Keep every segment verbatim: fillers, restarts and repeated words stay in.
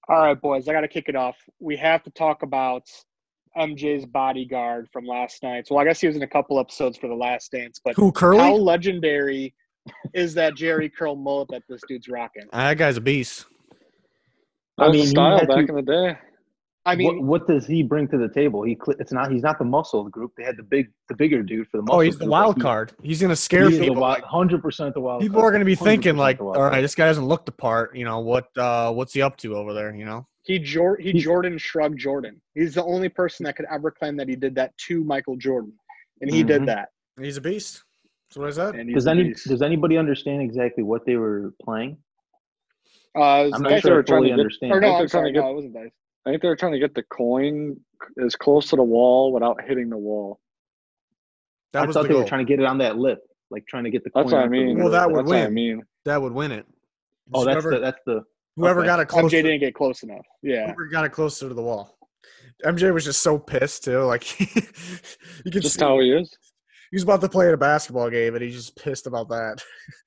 All right, boys, I got to kick it off. We have to talk about M J's bodyguard from last night. So well, I guess he was in a couple episodes for The Last Dance, but Who, Curly? how legendary is that Jerry curl mullet that this dude's rocking? That guy's a beast. That I was mean, the he style had back to- in the day. I mean, what, what does he bring to the table? He cl- it's not he's not the muscle of the group. They had the big the bigger dude for the muscle. Oh, he's the group. wild He- card. He's gonna scare He is the people. wild, Like, hundred percent the wild. people card. are gonna be thinking, one hundred percent like, the wild all right, card. this guy doesn't look the part. You know what? Uh, what's he up to over there? You know. he Jor- he He's- Jordan shrugged Jordan. He's the only person that could ever claim that he did that to Michael Jordan, and he did Mhm. that. He's a beast. That's what I said. And he's Does a any beast. does anybody understand exactly what they were playing? Uh, it was I'm Dice- not sure they were I trying fully to get- understand. Or no, I think I'm they're trying sorry, to get- no, it wasn't Dice. I think they were trying to get the coin as close to the wall without hitting the wall. That I was thought the they goal. were trying to get it on that lip, like trying to get the. That's coin what I onto the mean. Well, lip. that would That's what I win. mean. That would win it. Oh, that's whoever, the that's the. whoever okay. got it M closer. J didn't get close enough. Yeah. Whoever got it closer to the wall. M J was just so pissed too. Like you could Just see how he is. he was about to play at a basketball game, and he's just pissed about that.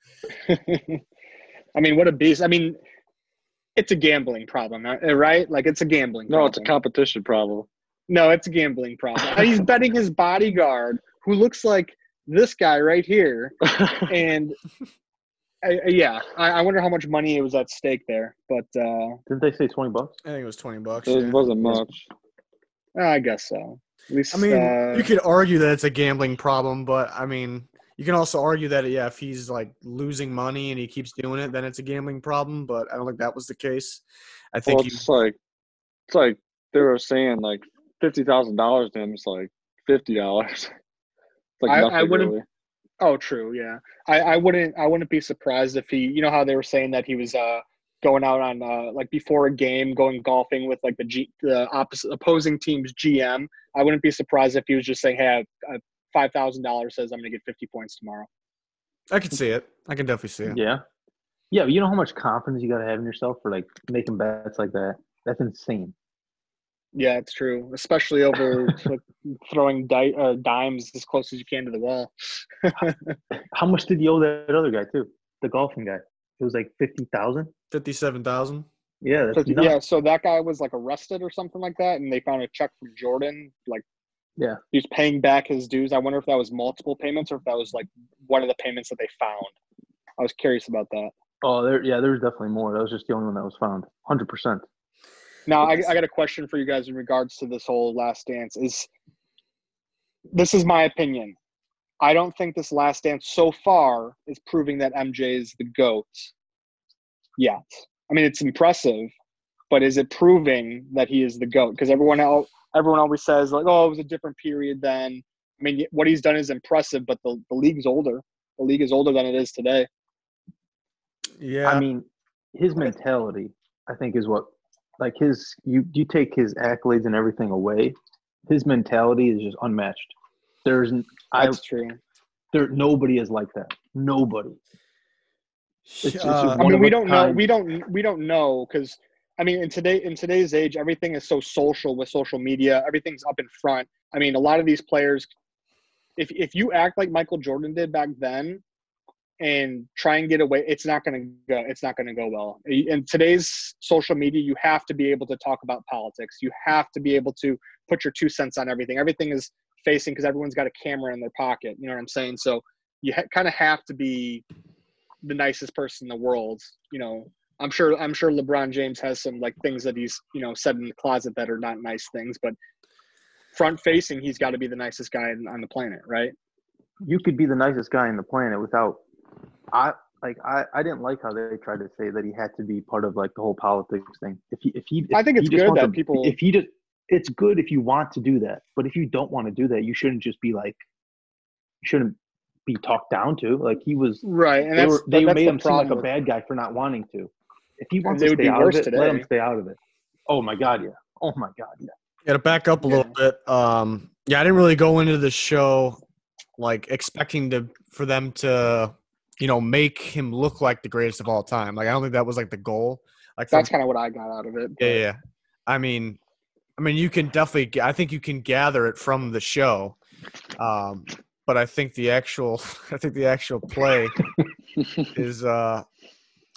I mean, what a beast. I mean, it's a gambling problem, right? Like, it's a gambling No, problem. it's a competition problem. No, it's a gambling problem. And he's betting his bodyguard, who looks like this guy right here. And, I, I- yeah, I, I wonder how much money it was at stake there. But uh, Didn't they say twenty bucks? I think it was twenty bucks. It yeah. wasn't much. I guess so. At least, I mean, uh, you could argue that it's a gambling problem, but I mean, you can also argue that yeah, if he's like losing money and he keeps doing it, then it's a gambling problem. But I don't think that was the case. I think Well, he, it's like it's like they were saying like fifty thousand dollars to him. It's like fifty dollars. Like I- nothing I wouldn't- really. Oh, true. Yeah, I, I wouldn't. I wouldn't be surprised if he. You know how they were saying that he was uh, going out on uh, like before a game, going golfing with like the G, the opposite opposing team's G M. I wouldn't be surprised if he was just saying, "Hey, uh, five thousand dollars says I'm going to get fifty points tomorrow." I can see it. I can definitely see it. Yeah. Yeah, but you know how much confidence you got to have in yourself for like making bets like that. That's insane. Yeah, it's true. Especially over like, throwing di- uh, dimes as close as you can to the wall. How much did you owe that other guy too? The golfing guy. It was like fifty thousand. Fifty-seven thousand. Yeah, that's So, nuts. yeah, so that guy was like arrested or something like that, and they found a check from Jordan. Like, Yeah. he was paying back his dues. I wonder if that was multiple payments or if that was like one of the payments that they found. I was curious about that. Oh, there. Yeah, there was definitely more. That was just the only one that was found. Hundred percent. Now, I, I got a question for you guys in regards to this whole Last Dance. Is this is my opinion? I don't think this Last Dance so far is proving that M J is the GOAT yet. I mean, it's impressive, but is it proving that he is the GOAT? Because everyone else, everyone always says, like, oh, it was a different period then. I mean, what he's done is impressive, but the, the league's older. The league is older than it is today. Yeah. I mean, his mentality, I think, is what like his. You you take his accolades and everything away, his mentality is just unmatched. There's I That's true. there nobody is like that. Nobody. It's, it's Uh, just I one mean, of we a don't know. kind. We don't. We don't know because I mean, in today in today's age, everything is so social with social media. Everything's up in front. I mean, a lot of these players, if if you act like Michael Jordan did back then, and try and get away, it's not going to go. It's not going to go well. In today's social media, you have to be able to talk about politics. You have to be able to put your two cents on everything. Everything is facing because everyone's got a camera in their pocket. You know what I'm saying? So you ha- kind of have to be the nicest person in the world. You know, I'm sure. I'm sure LeBron James has some like things that he's you know said in the closet that are not nice things, but front facing, he's got to be the nicest guy on on the planet, right? You could be the nicest guy on the planet without. I like. I, I didn't like how they tried to say that he had to be part of like the whole politics thing. If he if he if I think it's he just good wants that to- people- If he just, it's good if you want to do that. But if you don't want to do that, you shouldn't just be like. You shouldn't be talked down to. Like he was. Right, and They that's were. They that's made the him seem like problem a with- bad guy for not wanting to. If he wants they to would stay be out of worse it, let him today. stay out of it. Oh my god, yeah. Oh my god, yeah. Yeah, to back up a Yeah. little bit. Um, yeah, I didn't really go into the show like expecting to for them to, you know, make him look like the greatest of all time. Like I don't think that was like the goal. Like from, That's kind of what I got out of it. yeah, but- yeah. I mean, I mean, you can definitely. I think you can gather it from the show, um, but I think the actual, I think the actual play is. Uh,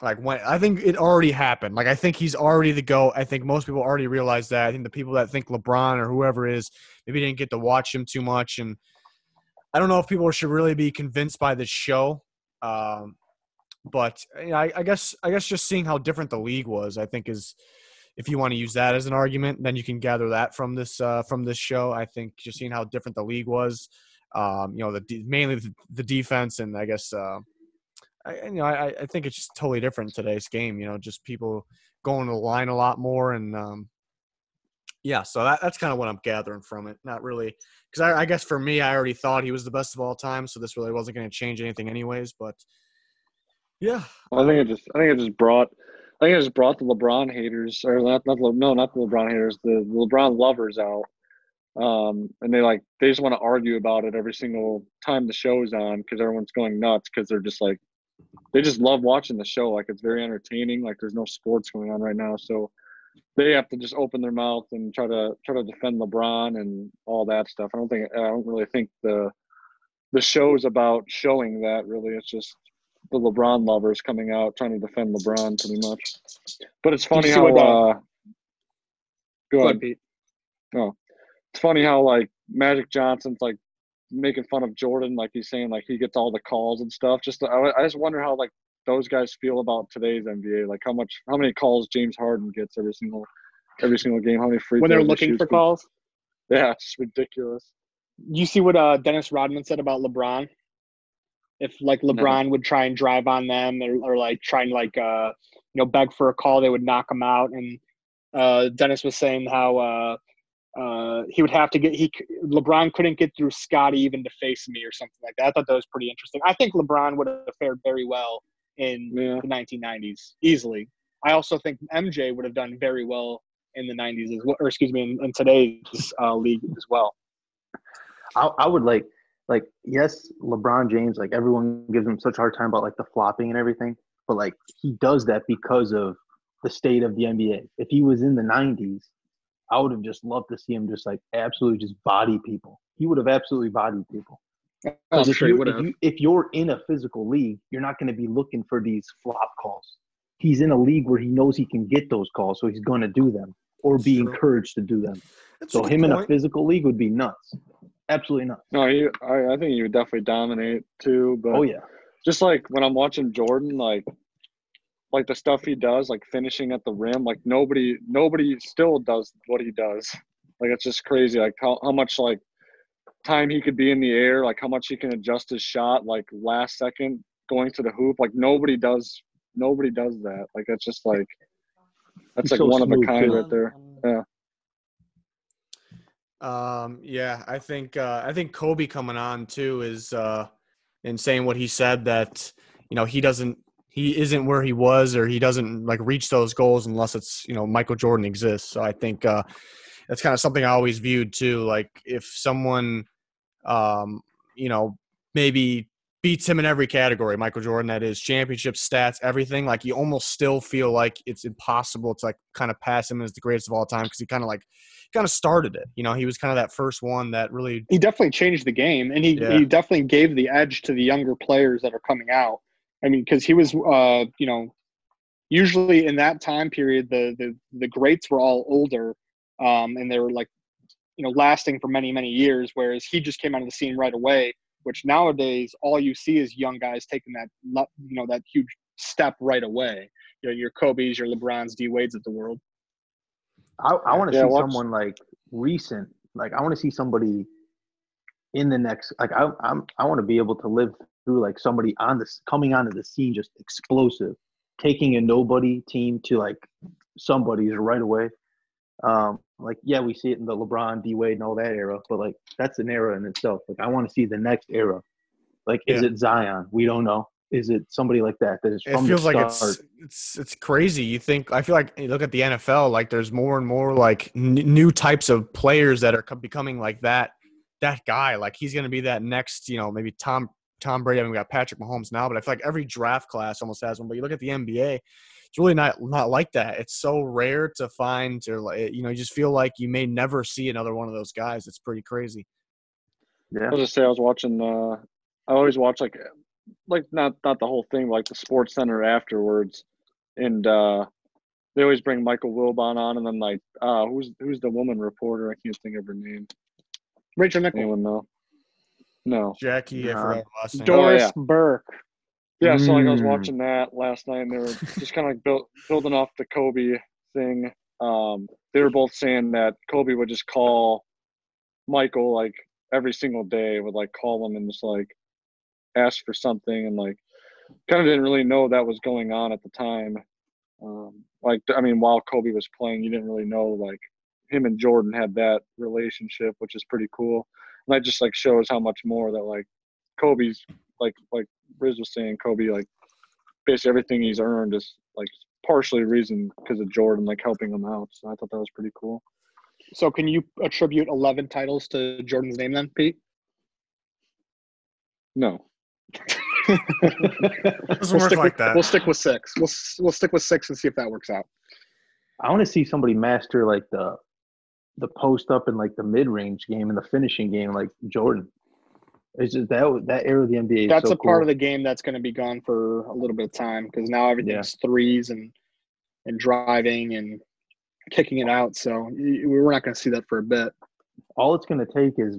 Like when I think it already happened. Like I think he's already the GOAT. I think most people already realize that. I think the people that think LeBron or whoever it is maybe didn't get to watch him too much, and I don't know if people should really be convinced by this show. Um, but you know, I, I guess I guess just seeing how different the league was, I think is if you want to use that as an argument, then you can gather that from this uh, from this show. I think just seeing how different the league was, um, you know, the mainly the, the defense, and I guess. Uh, I, you know, I, I think it's just totally different in today's game. You know, just people going to the line a lot more, and um, yeah. So that, that's kind of what I'm gathering from it. Not really, because I, I guess for me, I already thought he was the best of all time, so this really wasn't going to change anything, anyways. But yeah, Well, I think it just I think it just brought I think it just brought the LeBron haters or not not Le- no not the LeBron haters the, the LeBron lovers out. Um, and they like they just want to argue about it every single time the show's on because everyone's going nuts because they're just like they just love watching the show. Like it's very entertaining. Like there's no sports going on right now, so they have to just open their mouth and try to try to defend LeBron and all that stuff. I don't think I don't really think the the show's about showing that. Really, it's just the LeBron lovers coming out trying to defend LeBron pretty much. But it's funny see how. what, uh, Uh, go Go ahead. ahead, Pete. Oh, it's funny how like Magic Johnson's like making fun of Jordan, like he's saying like he gets all the calls and stuff. Just I, I just wonder how like those guys feel about today's N B A. Like how much, how many calls James Harden gets every single every single game. How many free When throws they're he looking shoots. for calls, Yeah, it's just ridiculous. you see what uh, Dennis Rodman said about LeBron? If like LeBron would try and drive on them, or, or like try and like uh, you know beg for a call, they would knock him out. And uh, Dennis was saying how uh, uh, he would have to get he LeBron couldn't get through Scotty even to face me or something like that. I thought that was pretty interesting. I think LeBron would have fared very well in Yeah. the nineteen nineties easily. I also think M J would have done very well in the nineties as well, or excuse me, in, in today's uh, league as well. I, I would like, like, yes, LeBron James, like everyone gives him such a hard time about like the flopping and everything, but like he does that because of the state of the N B A. If he was in the nineties, I would have just loved to see him just like absolutely just body people. He would have absolutely bodied people. Oh, Because I'm if, sure he you, would if have. you if you're in a physical league, you're not going to be looking for these flop calls. He's in a league where he knows he can get those calls, so he's going to do them or be True. encouraged to do them. That's So a good him in a point. physical league would be nuts. Absolutely nuts. No, he, I, I think he would definitely dominate too. But Oh yeah. just like when I'm watching Jordan, like like the stuff he does, like finishing at the rim, like nobody nobody still does what he does. Like it's just crazy. Like how, how much like time he could be in the air, like how much he can adjust his shot, like last second going to the hoop. Like nobody does nobody does that. Like it's just like that's He's like so one of a smooth, kind too. right there. Yeah. Um, yeah, I think uh, I think Kobe coming on too is uh, and saying what he said that you know he doesn't he isn't where he was or he doesn't like reach those goals unless it's you know Michael Jordan exists. So I think uh, that's kind of something I always viewed too. Like if someone um, you know maybe beats him in every category, Michael Jordan, that is championship stats, everything. Like you almost still feel like it's impossible to like kind of pass him as the greatest of all time because he kind of like kind of started it. You know, he was kind of that first one that really. He definitely changed the game, and he, Yeah. he definitely gave the edge to the younger players that are coming out. I mean, because he was, uh, you know, usually in that time period, the the the greats were all older, um, and they were like, you know, lasting for many many years. Whereas he just came out of the scene right away. Which nowadays, all you see is young guys taking that, you know, that huge step right away. You know, your Kobe's, your LeBrons, D Wade's of the world. I, I want to Yeah, see watch- someone like recent. Like I want to see somebody in the next. Like I, I'm. I want to be able to live through like somebody on this coming onto the scene, just explosive, taking a nobody team to like somebody's right away. Um, like yeah, we see it in the LeBron, D Wade, and all that era, but like that's an era in itself. Like I want to see the next era. Like is Yeah. it Zion? We don't know. Is it somebody like that that is It from feels the like start? it's it's it's crazy. You think I feel like you look at the N F L, like there's more and more like n- new types of players that are co- becoming like that that guy. Like he's going to be that next, you know, maybe Tom Tom Brady. I mean, we got Patrick Mahomes now, but I feel like every draft class almost has one. But you look at the N B A, it's really not not like that. It's so rare to find, or like you know, you just feel like you may never see another one of those guys. It's pretty crazy. Yeah. I was just say I was watching. Uh, I always watch like, like not not the whole thing, but like the Sports Center afterwards, and uh, they always bring Michael Wilbon on, and then like uh, who's who's the woman reporter? I can't think of her name. Rachel Nichols. Anyone know? No. Jackie, I Nah. forgot her last name. Doris yeah. Burke. Yeah, so like I was Mm. watching that last night, and they were just kind of like build, building off the Kobe thing. Um, they were both saying that Kobe would just call Michael like every single day, would like call him and just like ask for something, and like kind of didn't really know that was going on at the time. Um, like I mean, while Kobe was playing, you didn't really know like him and Jordan had that relationship, which is pretty cool. And that just like shows how much more that like Kobe's like like Riz was saying, Kobe like basically everything he's earned is like partially reason because of Jordan like helping him out. So I thought that was pretty cool. So can you attribute eleven titles to Jordan's name then, Pete? No. Doesn't work stick like with, that. We'll stick with six. We'll we'll stick with six and see if that works out. I want to see somebody master like the the post up and like the mid range game and the finishing game like Jordan. It's just that that era of the N B A. Is That's so a part cool. of the game that's going to be gone for a little bit of time because now everything's threes and and driving and kicking it out. So we're not going to see that for a bit. All it's going to take is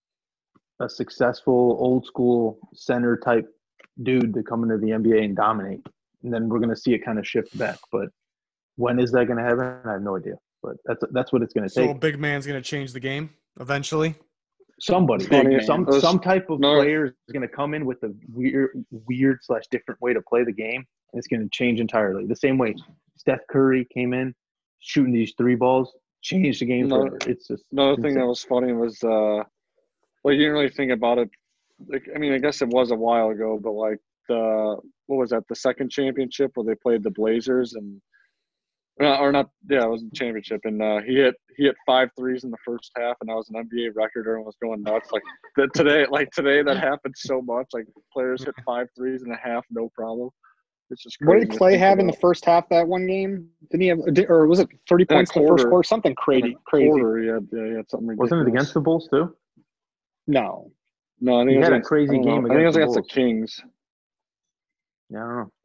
a successful old school center type dude to come into the N B A and dominate, and then we're going to see it kind of shift back. But when is that going to happen? I have no idea. But that's that's what it's going to So a take. big man's going to change the game eventually. Somebody, Big some man. some type of No. player is going to come in with a weird weird slash different way to play the game, and it's going to change entirely. The same way Steph Curry came in shooting these three balls, changed the game No. forever. It's just Another it's thing that insane. was funny was uh like you didn't really think about it. Like I mean, I guess it was a while ago, but like the what was that, the second championship where they played the Blazers and uh, or not yeah, it was the championship and uh he hit he hit five threes in the first half and that was an N B A record. Everyone was going nuts. Like the, today like today that happened so much. Like players hit five threes in a half, no problem. It's just What crazy did to Clay think have in the about. first half that one game? Didn't he have, or was it thirty In a points in the first quarter. quarter? Something In crazy. a Crazy. quarter, he had, yeah, he had something ridiculous. Wasn't it against the Bulls too? No. No, I think He it was had a against, crazy I don't know. game I think it was against against the the Kings. Yeah, I don't know.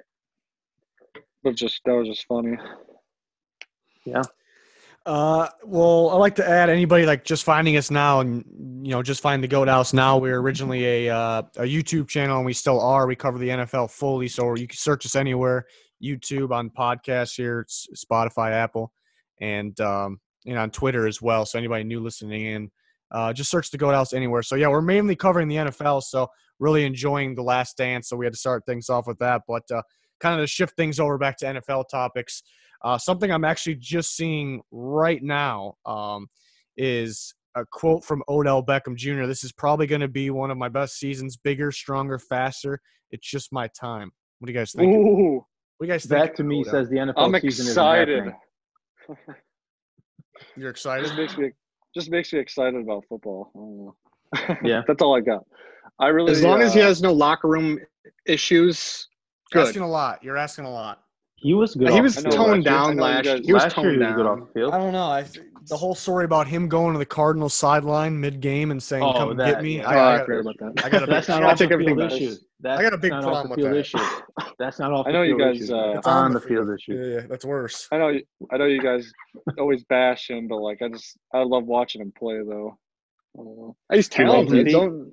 But just that was just funny. Yeah. Uh, well, I'd like to add anybody like just finding us now and, you know, just find the Goat House now. We were originally a uh, a YouTube channel and we still are. We cover the N F L fully. So you can search us anywhere, YouTube, on podcasts here, it's Spotify, Apple, and, um, and on Twitter as well. So anybody new listening in, uh, just search the Goat House anywhere. So yeah, we're mainly covering the N F L. So really enjoying The Last Dance. So we had to start things off with that, but uh, kind of to shift things over back to N F L topics. Uh, something I'm actually just seeing right now um, is a quote from Odell Beckham Junior This is probably going to be one of my best seasons. Bigger, stronger, faster. It's just my time. What do you guys think? Ooh, What do you guys think? That to me Odell? says the N F L I'm season excited. isn't happening. You're excited? Just makes me just makes me excited about football. I don't know. Yeah. That's all I got. I really As long as he uh, has no locker room issues, You're good. asking a lot. You're asking a lot. He was good. He off was the I know, field toned last year. I down know you last. guys- He was Last year toned he was good off down. the field. I don't know. I the whole story about him going to the Cardinals sideline mid-game and saying, Oh, "Come and that, get me." yeah. I, Oh, I, I got, forgot about that. I got a big, That's not I off take the everything field back. issue. That's I got a big not problem off with the field that. issue. That's not off I the know you field guys, issue. uh, That's It's on on the the field field. issue. yeah, yeah, that's worse. I know you, I know you guys always bash him, but like I just I love watching him play though. I don't know. He's You like talented. Pete? Don't.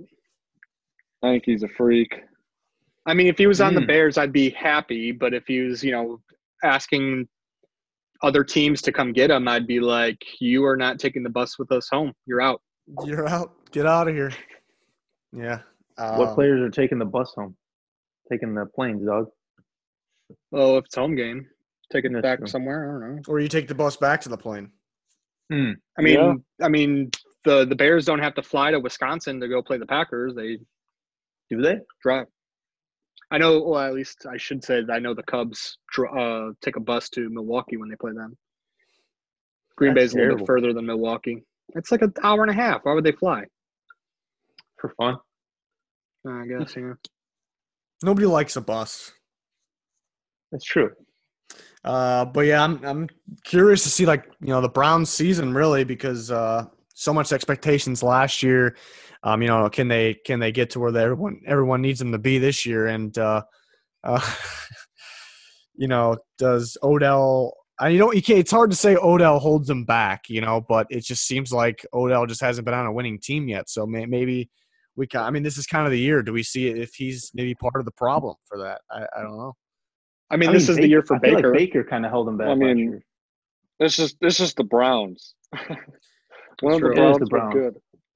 I think he's a freak. I mean, if he was on the Mm. Bears, I'd be happy. But if he was, you know, asking other teams to come get him, I'd be like, "You are not taking the bus with us home. You're out." You're out. Get out of here. Yeah. What Um, players are taking the bus home? Taking the planes, dog. Well, if it's home game, take it That's back true. somewhere. I don't know. Or you take the bus back to the plane. Mm. I mean, Yeah. I mean, the the Bears don't have to fly to Wisconsin to go play the Packers. They Do they? drive. I know. Well, at least I should say that I know the Cubs dr- uh, take a bus to Milwaukee when they play them. Green That's Bay's a little bit terrible. further than Milwaukee. It's like an hour and a half. Why would they fly? For fun. I guess, yeah. Nobody likes a bus. That's true. Uh, but yeah, I'm I'm curious to see like you know the Browns season really because uh, so much expectations last year. Um, you know, can they can they get to where they, everyone everyone needs them to be this year? And uh, uh, you know, does Odell? I you know you can't. It's hard to say Odell holds them back, you know, but it just seems like Odell just hasn't been on a winning team yet. So may, maybe we can. I mean, this is kind of the year. Do we see it if he's maybe part of the problem for that? I, I don't know. I mean, I this mean, is Baker, the year for I feel Baker. like Baker kind of held him back I mean, last year. This is this is the Browns. One of true. the It is Browns the were Browns. good.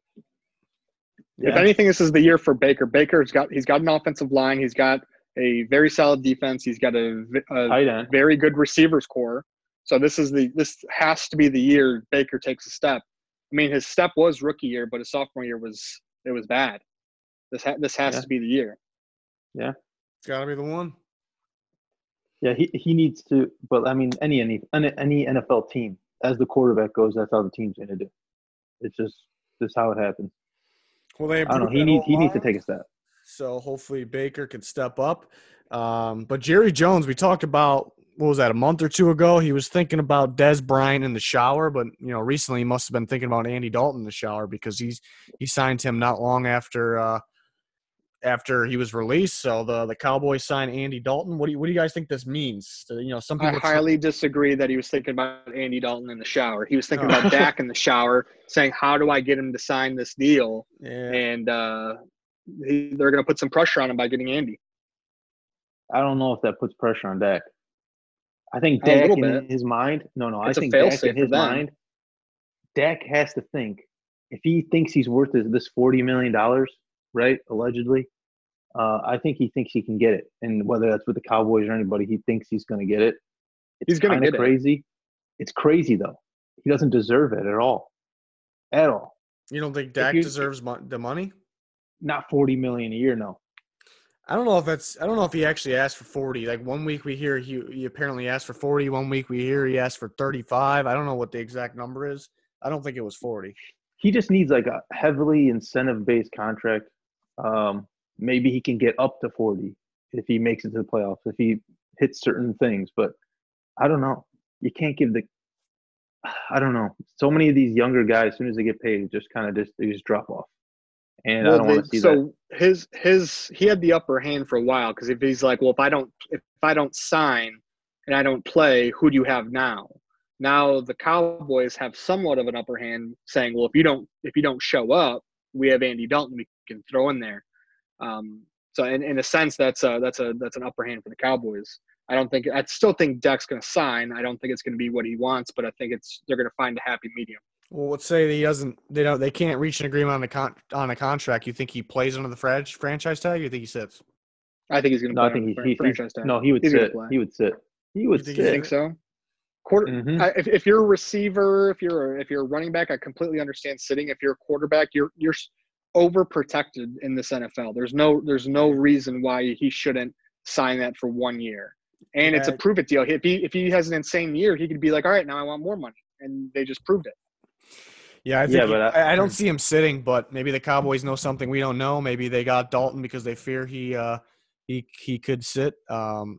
Yeah. If anything, this is the year for Baker. Baker's got he's got an offensive line. He's got a very solid defense. He's got a, a Tight end. very good receivers core. So this is the this has to be the year Baker takes a step. I mean, his step was rookie year, but his sophomore year was it was bad. This ha- this has Yeah. to be the year. Yeah. It's got to be the one. Yeah, he, he needs to. But I mean, any any any N F L team, as the quarterback goes, that's how the team's going to do. It's just this how it happens. Well, they I don't know. improved He that needs he needs to O-line, take a step. so hopefully Baker could step up. Um, but Jerry Jones, we talked about what was that a month or two ago? He was thinking about Des Bryant in the shower, but you know, recently he must have been thinking about Andy Dalton in the shower because he's he signed him not long after uh, after he was released. So the the Cowboys signed Andy Dalton. What do you what do you guys think this means? You know, some I people highly disagree that he was thinking about Andy Dalton in the shower. He was thinking Oh. about Dak in the shower, saying, "How do I get him to sign this deal?" yeah. And uh, he, they're going to put some pressure on him by getting Andy. I don't know if that puts pressure on Dak. I think A Dak little in bit. his mind. No, no. It's I a think fail-safe Dak in for his them. mind. Dak has to think if he thinks he's worth this, this forty million dollars, right? Allegedly, uh, I think he thinks he can get it, and whether that's with the Cowboys or anybody, he thinks he's going to get it. It's He's gonna kind of get it. crazy. It's crazy though. He doesn't deserve it at all, at all. You don't think Dak you- deserves mo- the money? Not forty million a year, no. I don't know if that's. I don't know if he actually asked for forty. Like one week we hear he, he apparently asked for forty. One week we hear he asked for thirty-five. I don't know what the exact number is. I don't think it was forty. He just needs like a heavily incentive-based contract. Um, maybe he can get up to forty if he makes it to the playoffs, if he hits certain things. But I don't know. You can't give the. I don't know. So many of these younger guys, as soon as they get paid, just kind of just they just drop off, and I Well, don't want they- to see so that. his his he had the upper hand for a while because if he's like, well, if I don't if I don't sign and I don't play, who do you have now? Now the Cowboys have somewhat of an upper hand, saying, well, if you don't if you don't show up, we have Andy Dalton we can throw in there. Um, so in, in a sense, that's a that's a that's an upper hand for the Cowboys. I don't think I still think Dak's going to sign. I don't think it's going to be what he wants, but I think it's they're going to find a happy medium. Well, let's say that he doesn't. They don't. They can't reach an agreement on a con, on a contract. You think he plays under the fran- franchise tag? Or you think he sits? I think he's going to No, play I think on he, the he franchise he's, tag. no, he would He's gonna sit. play. He would sit. He would think You he's- sit. think so? Quarter. Mhm. I, if, if you're a receiver, if you're if you're a running back, I completely understand sitting. If you're a quarterback, you're you're overprotected in this N F L. There's no there's no reason why he shouldn't sign that for one year. And it's a Yeah. prove it deal. If he if he has an insane year, he could be like, all right, now I want more money, and they just proved it. Yeah, I think. Yeah, he- but I- I, I don't see him sitting. But maybe the Cowboys know something we don't know. Maybe they got Dalton because they fear he uh, he he could sit. Um,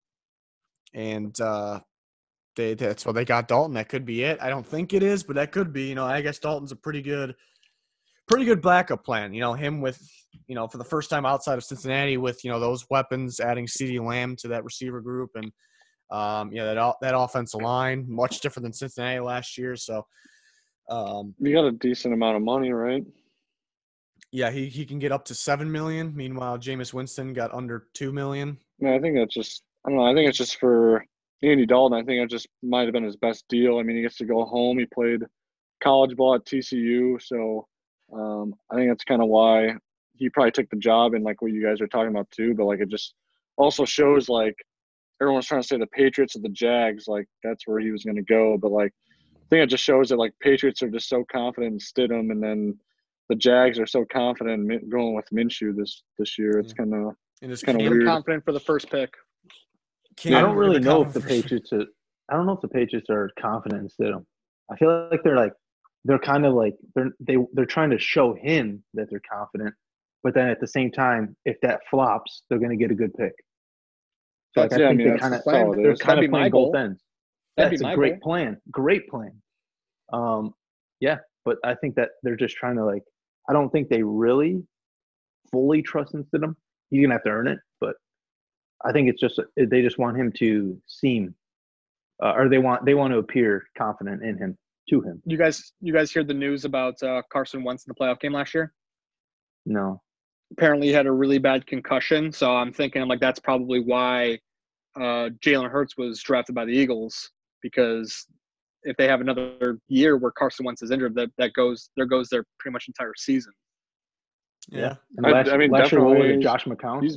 and uh, they that's why they got Dalton. That could be it. I don't think it is, but that could be. You know, I guess Dalton's a pretty good, pretty good backup plan. You know, him with you know for the first time outside of Cincinnati with you know those weapons, adding CeeDee Lamb to that receiver group, and um, you know that o- that offensive line much different than Cincinnati last year. So. Um, You got a decent amount of money, right? Yeah, he, he can get up to seven million. Meanwhile, Jameis Winston got under two million. No, I think that's just I don't know. I think it's just for Andy Dalton. I think it just might have been his best deal. I mean, he gets to go home. He played college ball at T C U, so um, I think that's kind of why he probably took the job and like what you guys are talking about too. But like it just also shows like everyone's trying to say the Patriots or the Jags, like that's where he was going to go. But like I think it just shows that like Patriots are just so confident in Stidham, and then the Jags are so confident in Min- going with Minshew this this year. It's Yeah. kind of And his Kinda Cam, weird. Confident for the first pick. Cam I don't really Newton know if the for sure. Patriots are. I don't know if the Patriots are confident in Stidham. I feel like they're like they're kind of like they're they they're trying to show him that they're confident, but then at the same time, if that flops, they're going to get a good pick. So like, That's- I yeah, I think mean, they that's kind of that's all it they're is. kind That'd of be my playing both goal. ends. That'd That's be a my great goal. plan. Great plan. Um, yeah, but I think that they're just trying to like. I don't think they really fully trust in Stidham. He's gonna have to earn it, but I think it's just they just want him to seem, uh, or they want they want to appear confident in him to him. You guys, you guys hear the news about uh, Carson Wentz in the playoff game last year? No. Apparently, he had a really bad concussion. So I'm thinking, I'm like, that's probably why uh, Jalen Hurts was drafted by the Eagles, because if they have another year where Carson Wentz is injured, that that goes there goes their pretty much entire season. Yeah. And I- last, I mean, last year, what was definitely it, Josh McCown? He's,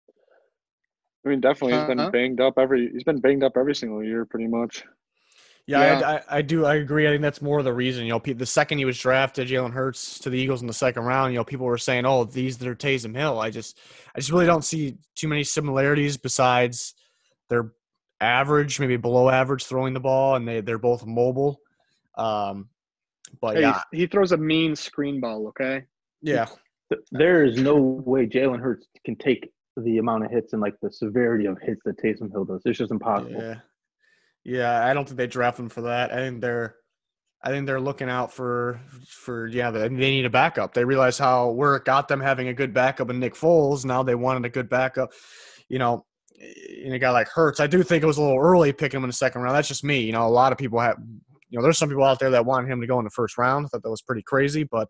I mean, definitely he's been Uh-huh. banged up every. He's been banged up every single year, pretty much. Yeah, Yeah. I, I, I do. I agree. I think that's more of the reason. You know, pe- the second he was drafted, Jalen Hurts to the Eagles in the second round, you know, people were saying, "Oh, these that are Taysom Hill." I just, I just really don't see too many similarities besides they're average, maybe below average throwing the ball, and they they're both mobile. Um, but Hey, yeah, he throws a mean screen ball. Okay. yeah, There is no way Jalen Hurts can take the amount of hits and like the severity of hits that Taysom Hill does. It's just impossible. yeah, yeah. I don't think they draft him for that. I think they're, I think they're looking out for for yeah. They, they need a backup. They realize how where it got them having a good backup in Nick Foles. Now they wanted a good backup. You know, in a guy like Hurts, I do think it was a little early picking him in the second round. That's just me. You know, a lot of people have, you know, there's some people out there that wanted him to go in the first round. I thought that was pretty crazy, but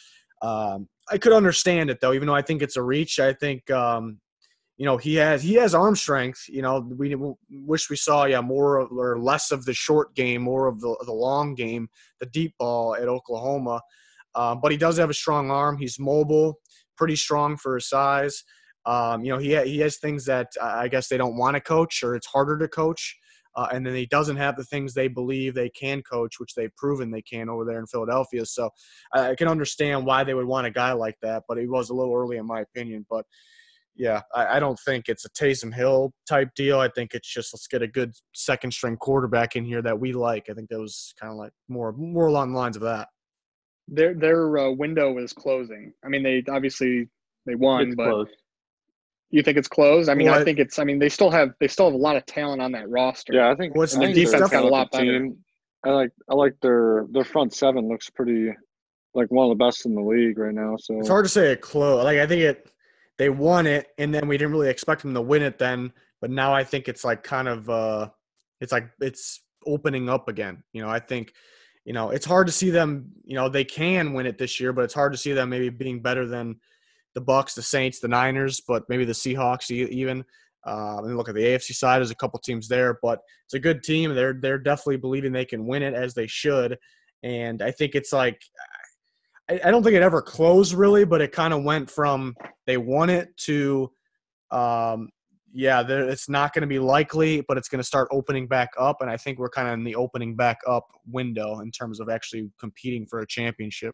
um, I could understand it though. Even though I think it's a reach, I think um, you know he has he has arm strength. You know, we wish we saw yeah more of, or less of the short game, more of the the long game, the deep ball at Oklahoma. Uh, but he does have a strong arm. He's mobile, pretty strong for his size. Um, you know, he ha- he has things that uh, I guess they don't want to coach, or it's harder to coach. Uh, and then he doesn't have the things they believe they can coach, which they've proven they can over there in Philadelphia. So I, I can understand why they would want a guy like that, but he was a little early in my opinion. But yeah, I, I don't think it's a Taysom Hill type deal. I think it's just let's get a good second string quarterback in here that we like. I think that was kind of like more more along the lines of that. Their their uh, window is closing. I mean, they obviously they won, It's but close. you think it's closed? I mean, Well, I I- think it's. I mean, they still have they still have a lot of talent on that roster. Yeah, I think. Well, it's- I think and their they're defense got a lot talented better. team. I like. I like their their front seven looks pretty, like one of the best in the league right now. So It's hard to say it close. Like I think it, they won it, and then we didn't really expect them to win it then. But now I think it's like kind of, uh, it's like it's opening up again. You know, I think, you know, it's hard to see them. You know, they can win it this year, but it's hard to see them maybe being better than the Bucks, the Saints, the Niners, but maybe the Seahawks e- even. Uh, and look at the A F C side. There's a couple teams there, but it's a good team. They're they're definitely believing they can win it as they should. And I think it's like I, I don't think it ever closed really, but it kind of went from they won it to, um, yeah, there- it's not going to be likely, but it's going to start opening back up. And I think we're kind of in the opening back up window in terms of actually competing for a championship.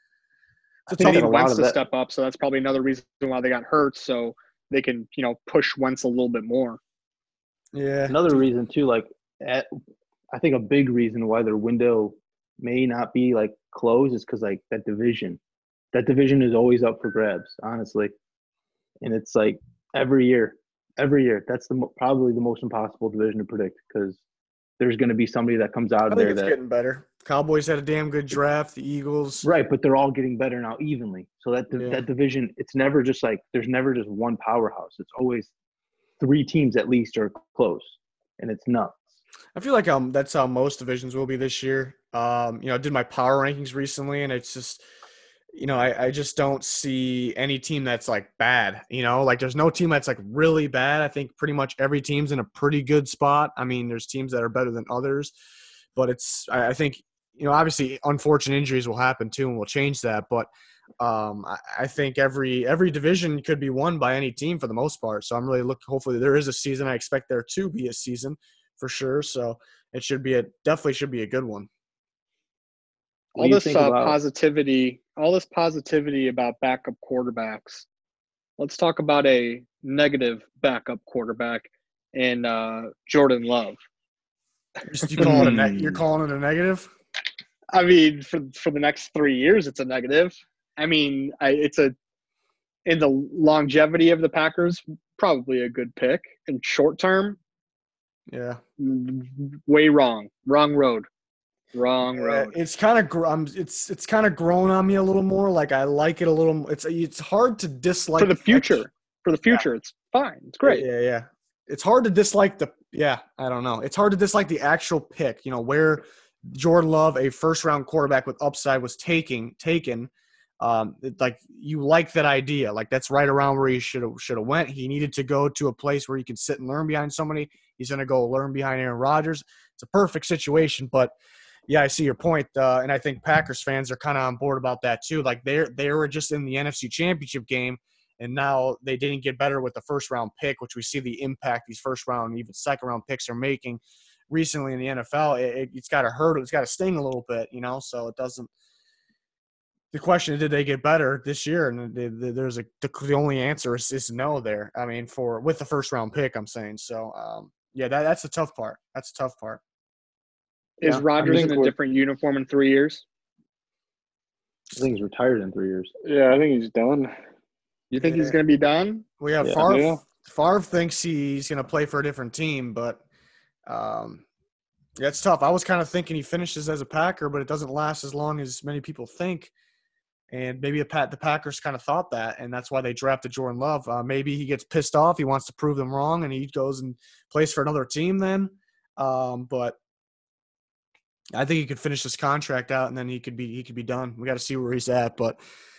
I They think need that a lot Wentz of to that, step up, so that's probably another reason why they got hurt. So they can, you know, push Wentz a little bit more. Yeah. another reason too, like at, I think a big reason why their window may not be like closed is because like that division, that division is always up for grabs, honestly. And it's like every year, every year, that's the mo- probably the most impossible division to predict because there's going to be somebody that comes out I of think there it's that getting better. Cowboys had a damn good draft. The Eagles. right, but they're all getting better now evenly. So that Yeah. that division, it's never just like there's never just one powerhouse. It's always three teams at least are close, and it's nuts. I feel like um that's how most divisions will be this year. Um, you know, I did my power rankings recently, and it's just, you know, I, I just don't see any team that's like bad. You know, like there's no team that's like really bad. I think pretty much every team's in a pretty good spot. I mean, there's teams that are better than others, but it's I, I think you know obviously unfortunate injuries will happen too, and we'll change that. But um, I, I think every every division could be won by any team for the most part. So I'm really looking. Hopefully, there is a season. I expect there to be a season for sure. So it should be a definitely should be a good one. What All do you this think uh, about- positivity, all this positivity about backup quarterbacks. Let's talk about a negative backup quarterback in uh, Jordan Love. You call it a ne- you're calling it a negative? I mean, for for the next three years, it's a negative. I mean, I, it's a in the longevity of the Packers, probably a good pick. In short term, Yeah. way wrong, wrong road, wrong Yeah, road. it's kind of gr- um, it's it's kind of grown on me a little more. Like I like it a little. It's it's hard to dislike For the ex- future, for the future, it's fine. It's great. Yeah, yeah. it's hard to dislike the yeah, I don't know. It's hard to dislike the actual pick, you know, where Jordan Love, a first round quarterback with upside, was taking taken. Um, it, like you like that idea. Like that's right around where he should have should have went. He needed to go to a place where he can sit and learn behind somebody. He's gonna go learn behind Aaron Rodgers. It's a perfect situation, but yeah, I see your point, uh, and I think Packers fans are kind of on board about that too. Like they they were just in the N F C Championship game, and now they didn't get better with the first round pick, which we see the impact these first round, even second round picks are making recently in the N F L. It, it's got to hurt, it's got to sting a little bit, you know. So it doesn't. The question is, did they get better this year? And the, the, there's a the, the only answer is, is no. There, I mean, for with the first round pick, I'm saying. So um, yeah, that that's the tough part. That's the tough part. Is Yeah, Rodgers I in think a with- different uniform in three years? I think he's retired in three years. Yeah, I think he's done. You think Yeah. he's going to be done? We have Yeah. Favre. Yeah. Favre thinks he's going to play for a different team, but um, yeah, it's tough. I was kind of thinking he finishes as a Packer, but it doesn't last as long as many people think. And maybe the, Pat, the Packers kind of thought that, and that's why they drafted Jordan Love. Uh, maybe he gets pissed off. He wants to prove them wrong, and he goes and plays for another team then. Um, but I think he could finish this contract out, and then he could be he could be done. We got to see where he's at, but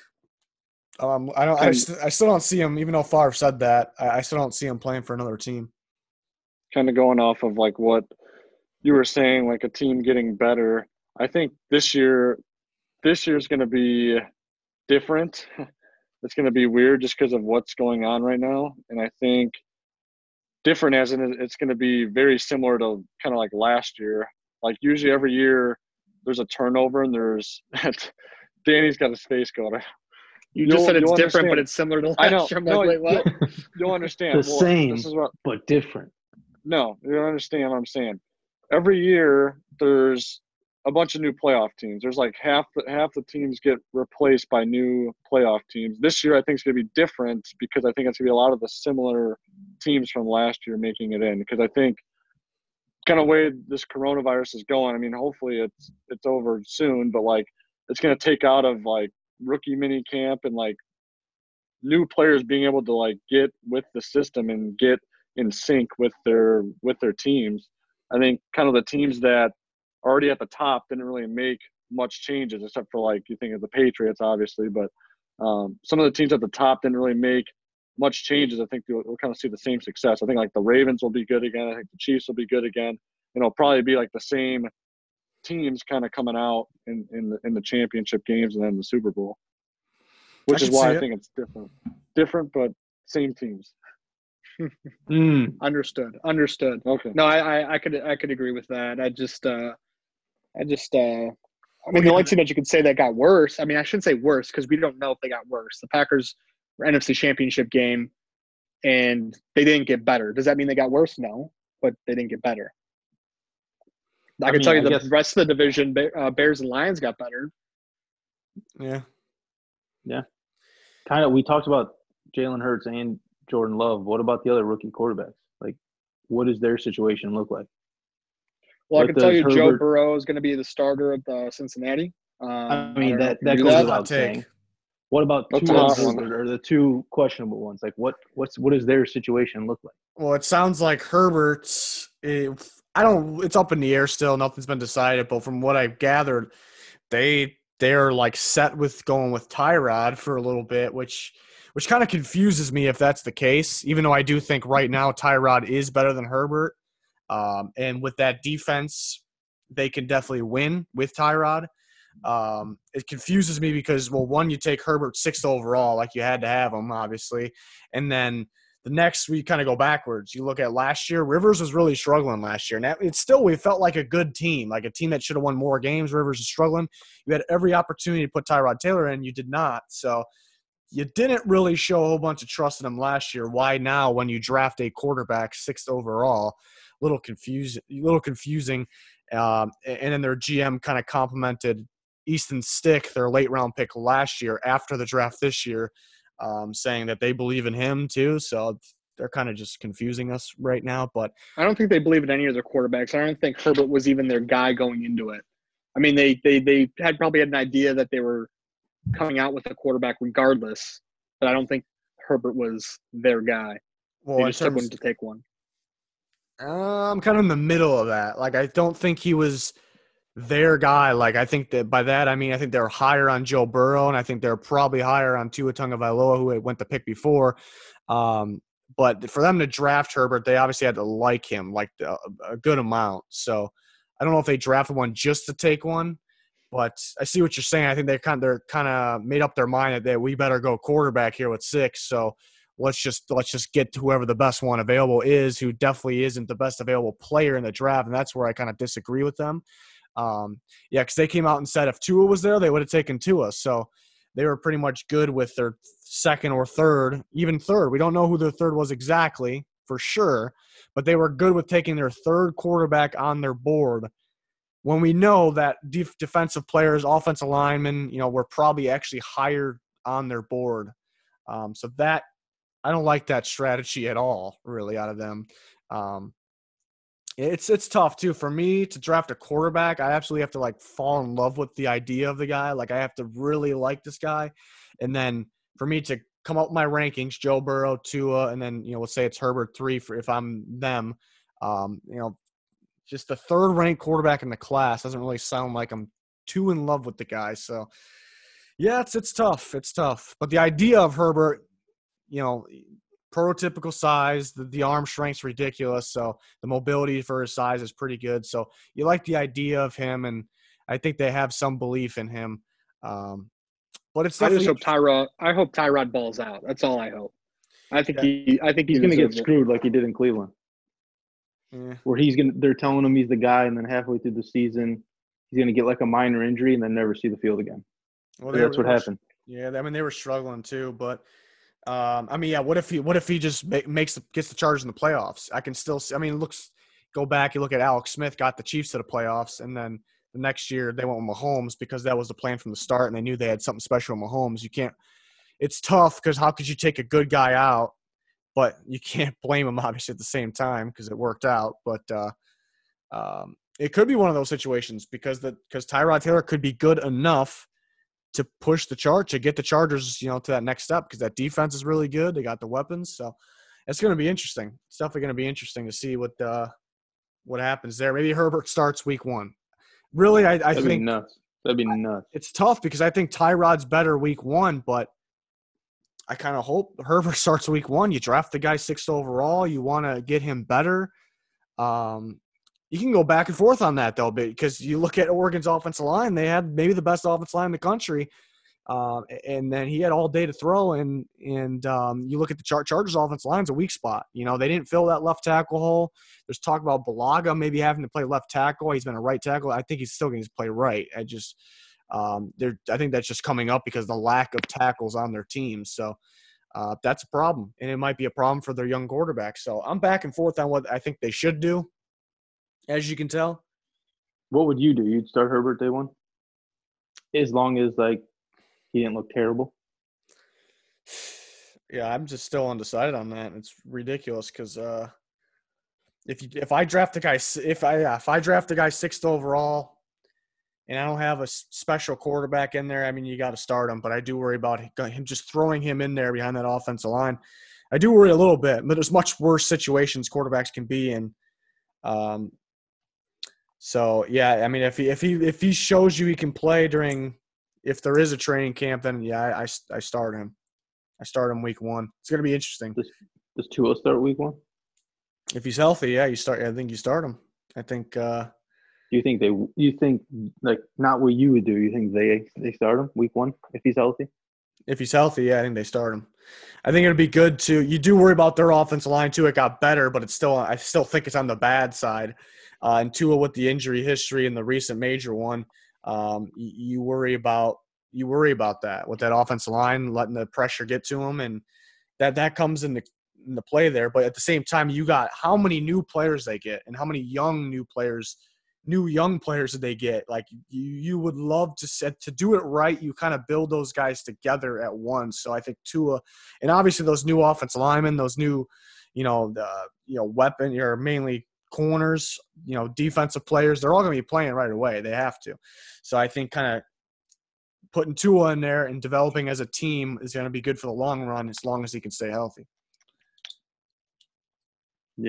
um, I don't. I, st- I still don't see him, even though Favre said that. I, I still don't see him playing for another team. Kind of going off of like what you were saying, like a team getting better. I think this year, this year's going to be different. It's going to be weird just because of what's going on right now, and I think different as in it's going to be very similar to kind of like last year. Like usually every year there's a turnover and there's Danny's got his face going. You just You'll- said it's you'll different, but understand. it's similar to last I know. year. I'm No, like, wait, what? you'll, you'll understand. The Well, same. This is what But different. No, you don't understand what I'm saying. Every year there's a bunch of new playoff teams. There's like half the half the teams get replaced by new playoff teams. This year I think it's gonna be different because I think it's gonna be a lot of the similar teams from last year making it in. Because I think kind of way this coronavirus is going, I mean, hopefully it's it's over soon, but like it's gonna take out of like rookie mini camp and like new players being able to like get with the system and get in sync with their with their teams. I think kind of the teams that are already at the top didn't really make much changes except for like you think of the Patriots obviously, but um, some of the teams at the top didn't really make much changes. I think we'll, we'll kind of see the same success. I think like the Ravens will be good again. I think the Chiefs will be good again. And it'll probably be like the same teams kind of coming out in in the, in the championship games and then the Super Bowl, which I is can see why I it. think it's different, different but same teams. Mm. Understood. Understood. Okay. No, I, I, I could, I could agree with that. I just, uh, I just, uh, I mean, the only team that you could say that got worse. I mean, I shouldn't say worse because we don't know if they got worse. The Packers were N F C Championship game, and they didn't get better. Does that mean they got worse? No, but they didn't get better. I, I can mean, tell you I the guess- rest of the division, Ba- uh, Bears and Lions got better. Yeah. Kind of, we talked about Jalen Hurts and Jordan Love. What about the other rookie quarterbacks? Like, what does their situation look like? Well, I What can tell does you, Joe Herbert- Burrow is going to be the starter of the Cincinnati. Um, I don't mean, know that, if you that knew goes that. without Hot take. saying. What about That's two a on hot one. Herbert, or the two questionable ones? Like, what what's what does their situation look like? Well, it sounds like Herbert's. If, I don't. It's up in the air still. Nothing's been decided. But from what I've gathered, they they're like set with going with Tyrod for a little bit, which which kind of confuses me if that's the case. Even though I do think right now Tyrod is better than Herbert, um, and with that defense, they can definitely win with Tyrod. Um, it confuses me because, well, one, you take Herbert sixth overall, like you had to have him, obviously, and then the next we kind of go backwards. You look at last year, Rivers was really struggling last year, and that, it's still we felt like a good team, like a team that should have won more games. Rivers is struggling. You had every opportunity to put Tyrod Taylor in, you did not. So you didn't really show a whole bunch of trust in him last year. Why now, when you draft a quarterback sixth overall? A little confusing. A little confusing. Um, and then their G M kind of complimented Easton Stick, their late round pick last year, after the draft this year, um, saying that they believe in him too. So they're kind of just confusing us right now. But I don't think they believe in any of their quarterbacks. I don't think Herbert was even their guy going into it. I mean, they they they had probably had an idea that they were coming out with a quarterback regardless, but I don't think Herbert was their guy. well, They in just took terms, one to take one. Uh, I'm kind of in the middle of that. Like, I don't think he was their guy. Like, I think that by that, I mean, I think they're higher on Joe Burrow, and I think they're probably higher on Tua Tagovailoa, who went the pick before. Um, but for them to draft Herbert, they obviously had to like him, like a, a good amount. So I don't know if they drafted one just to take one, but I see what you're saying. I think they kind of, they're kind of made up their mind that they, we better go quarterback here with six. So let's just let's just get to whoever the best one available is, who definitely isn't the best available player in the draft, and that's where I kind of disagree with them. Um, yeah, because they came out and said if Tua was there, they would have taken Tua. So they were pretty much good with their second or third, even third. We don't know who their third was exactly for sure, but they were good with taking their third quarterback on their board when we know that def- defensive players, offensive linemen, you know, were probably actually higher on their board. Um, so that I don't like that strategy at all, really, out of them. Um, It's it's tough too for me to draft a quarterback. I absolutely have to like fall in love with the idea of the guy. Like I have to really like this guy, and then for me to come up with my rankings, Joe Burrow, Tua, and then you know let's say it's Herbert three for if I'm them. Um, you know, just the third ranked quarterback in the class doesn't really sound like I'm too in love with the guy. So yeah, it's it's tough. It's tough. But the idea of Herbert, you know, prototypical size, the, the arm strength's ridiculous, so the mobility for his size is pretty good. So you like the idea of him, and I think they have some belief in him. Um, but it's I just definitely hope Tyrod. I hope Tyrod balls out. That's all I hope. I think Yeah. he. I think He's he going to get deserves it. screwed like he did in Cleveland, yeah. where he's going to, they're telling him he's the guy, and then halfway through the season, he's going to get like a minor injury and then never see the field again. Well, So they, that's they what were, happened. Yeah, I mean they were struggling too, but um, I mean, yeah. What if he? What if he just make, makes the, gets the Chargers in the playoffs? I can still. See, I mean, it looks. Go back, you look at Alex Smith got the Chiefs to the playoffs, and then the next year they went with Mahomes because that was the plan from the start, and they knew they had something special with Mahomes. You can't. It's tough because how could you take a good guy out, but you can't blame him obviously at the same time because it worked out. But uh, um, it could be one of those situations because the because Tyrod Taylor could be good enough to push the charge to get the Chargers, you know, to that next step because that defense is really good. They got the weapons, so it's going to be interesting. It's definitely going to be interesting to see what uh, what happens there. Maybe Herbert starts week one. Really, I, I That'd think be nuts. That'd be nuts. it's tough because I think Tyrod's better week one, but I kind of hope Herbert starts week one. You draft the guy sixth overall. You want to get him better. Um, you can go back and forth on that, though, because you look at Oregon's offensive line. They had maybe the best offensive line in the country. Um, and then he had all day to throw, and and um, you look at the Char- Chargers' offensive line's a weak spot. You know, they didn't fill that left tackle hole. There's talk about Balaga maybe having to play left tackle. He's been a right tackle. I think he's still going to play right. I just, um, they're, I think that's just coming up because of the lack of tackles on their team. So uh, that's a problem, and it might be a problem for their young quarterback. So I'm back and forth on what I think they should do, as you can tell. What would you do? You'd start Herbert day one, as long as like he didn't look terrible. Yeah, I'm just still undecided on that. It's ridiculous because uh, if you, if I draft a guy if I yeah, if I draft a guy sixth overall, and I don't have a special quarterback in there, I mean you got to start him. But I do worry about him just throwing him in there behind that offensive line. I do worry a little bit, but there's much worse situations quarterbacks can be in. Um, so yeah, I mean if he if he if he shows you he can play during if there is a training camp, then yeah, I, I, I start him. I start him week one. It's going to be interesting. Does, does Tua start week one? If he's healthy, yeah, you start. I think you start him. I think. Uh, Do you think they? You think like not what you would do? You think they they start him week one if he's healthy? If he's healthy, yeah, I think they start him. I think it'd be good to. You do worry about their offensive line too. It got better, but it's still. I still think it's on the bad side. Uh, and Tua with the injury history and the recent major one, um, you, you worry about. You worry about that with that offensive line, letting the pressure get to them, and that that comes into into play there. But at the same time, you got how many new players they get, and how many young new players, new young players that they get. Like you, you would love to set to do it right. You kind of build those guys together at once. So I think Tua, and obviously those new offensive linemen, those new, you know, the you know weapon, you're mainly corners, you know, defensive players. They're all going to be playing right away. They have to. So I think kind of putting Tua in there and developing as a team is going to be good for the long run as long as he can stay healthy. Yeah,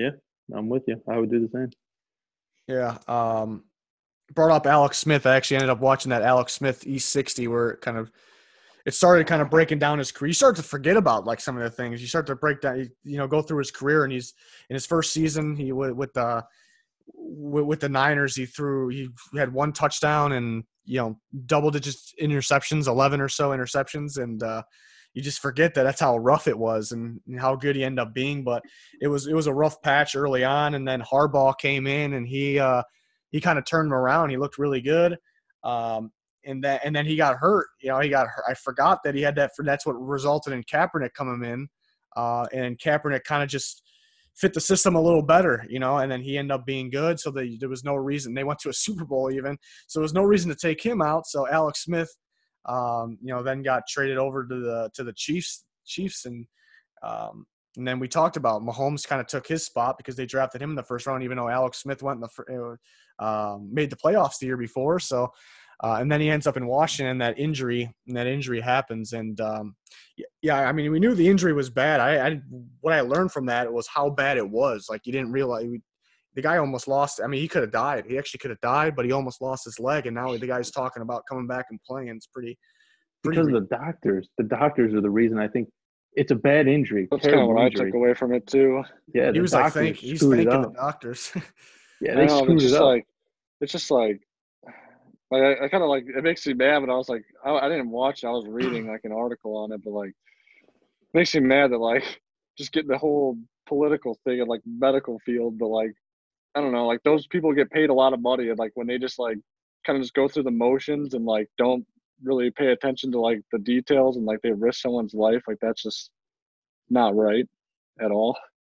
I'm with you. I would do the same. Yeah. Um, brought up Alex Smith. I actually ended up watching that Alex Smith E sixty where it kind of it started kind of breaking down his career. You start to forget about like some of the things. You start to break down, you know, go through his career, and he's in his first season. He with the with, with the Niners, he threw he had one touchdown and you know double digits interceptions, eleven or so interceptions, and uh, you just forget that that's how rough it was and, and how good he ended up being. But it was it was a rough patch early on, and then Harbaugh came in and he uh, he kind of turned him around. He looked really good. Um, And then, and then he got hurt. You know, he got hurt. I forgot that he had that. For that's what resulted in Kaepernick coming in, uh, and Kaepernick kind of just fit the system a little better, you know. And then he ended up being good, so that there was no reason. They went to a Super Bowl even, so there was no reason to take him out. So Alex Smith, um, you know, then got traded over to the to the Chiefs. Chiefs, and um, and then we talked about Mahomes kind of took his spot because they drafted him in the first round, even though Alex Smith went in the uh, made the playoffs the year before. So. Uh, and then he ends up in Washington. That injury, and that injury happens. And um, yeah, I mean, we knew the injury was bad. I, I what I learned from that was how bad it was. Like you didn't realize the guy almost lost. I mean, he could have died. He actually could have died, but he almost lost his leg. And now the guy's talking about coming back and playing. It's pretty, pretty because of the doctors. The doctors are the reason. I think it's a bad injury. That's kind of what injury. I took away from it too. Yeah, he was like, thank, he's thanking the doctors. Yeah, I they know, screwed it's it just up. like it's just like. Like I, I kind of like it makes me mad, but I was like I, I didn't watch it. I was reading like an article on it, but like it makes me mad that like just getting the whole political thing in like medical field, but like I don't know, like those people get paid a lot of money, and like when they just like kind of just go through the motions and like don't really pay attention to like the details and like they risk someone's life, like that's just not right at all.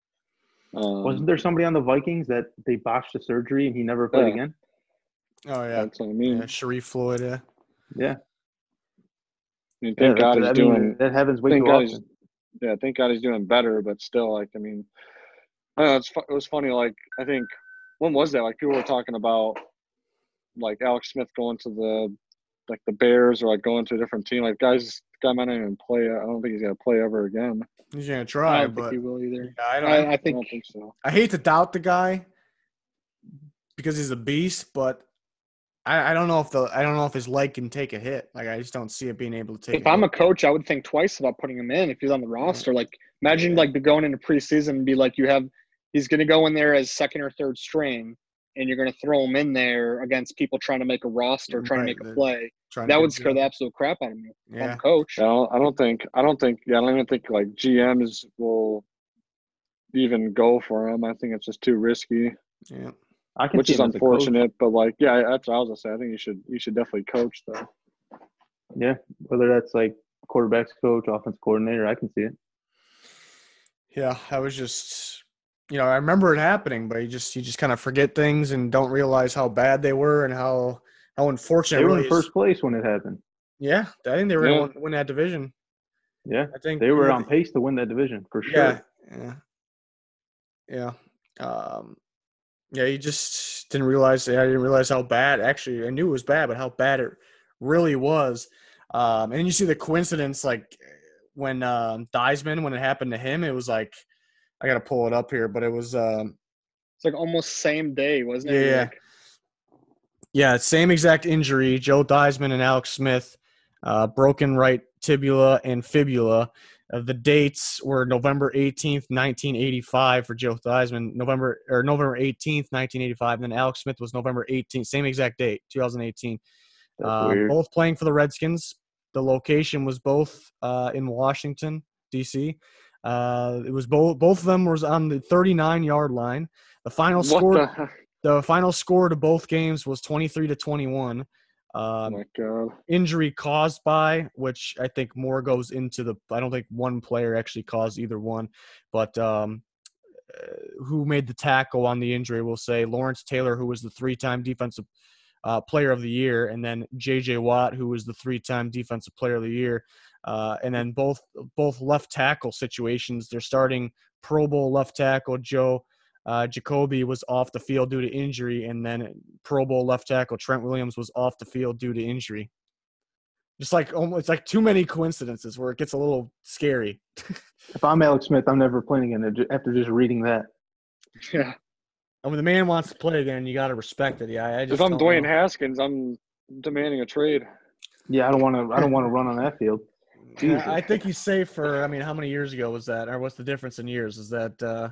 Um, Wasn't there somebody on the Vikings that they botched the surgery and he never played Yeah. again? Oh yeah, that's what I mean. yeah, Sharif Floyd. Yeah, Yeah. I mean, Yeah, thank God he's I doing. mean, that happens way Thank too God he's, often. yeah, thank God he's doing better. But still, like, I mean, I don't know, it's fu- it was funny. Like, I think when was that? Like, people were talking about like Alex Smith going to the like the Bears or like going to a different team. Like, guys, guy might not even play. I don't think he's gonna play ever again. he's gonna I try, don't think but he will either. yeah, I don't. I, I, I I think don't think so. I hate to doubt the guy because he's a beast, but I, I don't know if the I don't know if his leg can take a hit. Like I just don't see it being able to take. if a I'm hit. a coach, I would think twice about putting him in if he's on the roster. Like imagine like going into preseason and be like you have he's going to go in there as second or third string, and you're going to throw him in there against people trying to make a roster, trying Right, to make a they're play. trying to That get would a scare job. the absolute crap out of me. If I'm Yeah. a coach. I don't. I don't think. I don't think. Yeah, I don't even think like G Ms will even go for him. I think it's just too risky, Yeah. I can which see is him as a coach. unfortunate. But like, yeah, that's what I was gonna say. I think you should. You should definitely coach though. Yeah, whether that's like quarterbacks coach, offense coordinator, I can see it. Yeah, I was just, you know, I remember it happening, but you just you just kind of forget things and don't realize how bad they were and how how unfortunate. They it were really in first is. place when it happened. Yeah, I think they were Yeah. going to win that division. Yeah, I think they were yeah, on pace to win that division for Yeah, sure. yeah, yeah. Um, yeah, you just didn't realize. I didn't realize how bad. Actually, I knew it was bad, but how bad it really was. Um, and you see the coincidence, like when um, Theismann, when it happened to him, it was like I got to pull it up here, but it was um, It's like almost same day, wasn't it? yeah, Like, yeah, same exact injury. Joe Theismann and Alex Smith, uh, broken right tibia and fibula. Uh, the dates were November eighteenth, nineteen eighty-five for Joe Theismann, November or November eighteenth, nineteen eighty-five, and then Alex Smith was November eighteenth, same exact date, twenty eighteen. That's Um, weird. both playing for the Redskins. The location was both uh, in Washington, D C. Uh, it was both both of them was on the thirty-nine yard line. The final What score the? heck? the final score to both games was twenty-three to twenty-one. Oh Um, my God. injury caused by, which I think more goes into the. I don't think one player actually caused either one, but um, uh, who made the tackle on the injury? We'll say Lawrence Taylor, who was the three-time defensive uh, player of the year, and then J J Watt, who was the three-time defensive player of the year. Uh, and then both both left tackle situations. They're starting Pro Bowl left tackle Joe uh, Jacoby was off the field due to injury, and then Pro Bowl left tackle Trent Williams was off the field due to injury. Just like almost, it's like too many coincidences where it gets a little scary. If I'm Alex Smith, I'm never playing again after just reading that. yeah. And when the man wants to play again, you got to respect it. Yeah, I just If I'm don't Dwayne know. Haskins, I'm demanding a trade. Yeah, I don't want to. I don't want to run on that field. Yeah, Jesus. I think he's safe for. I mean, how many years ago was that? Or what's the difference in years? Is that uh,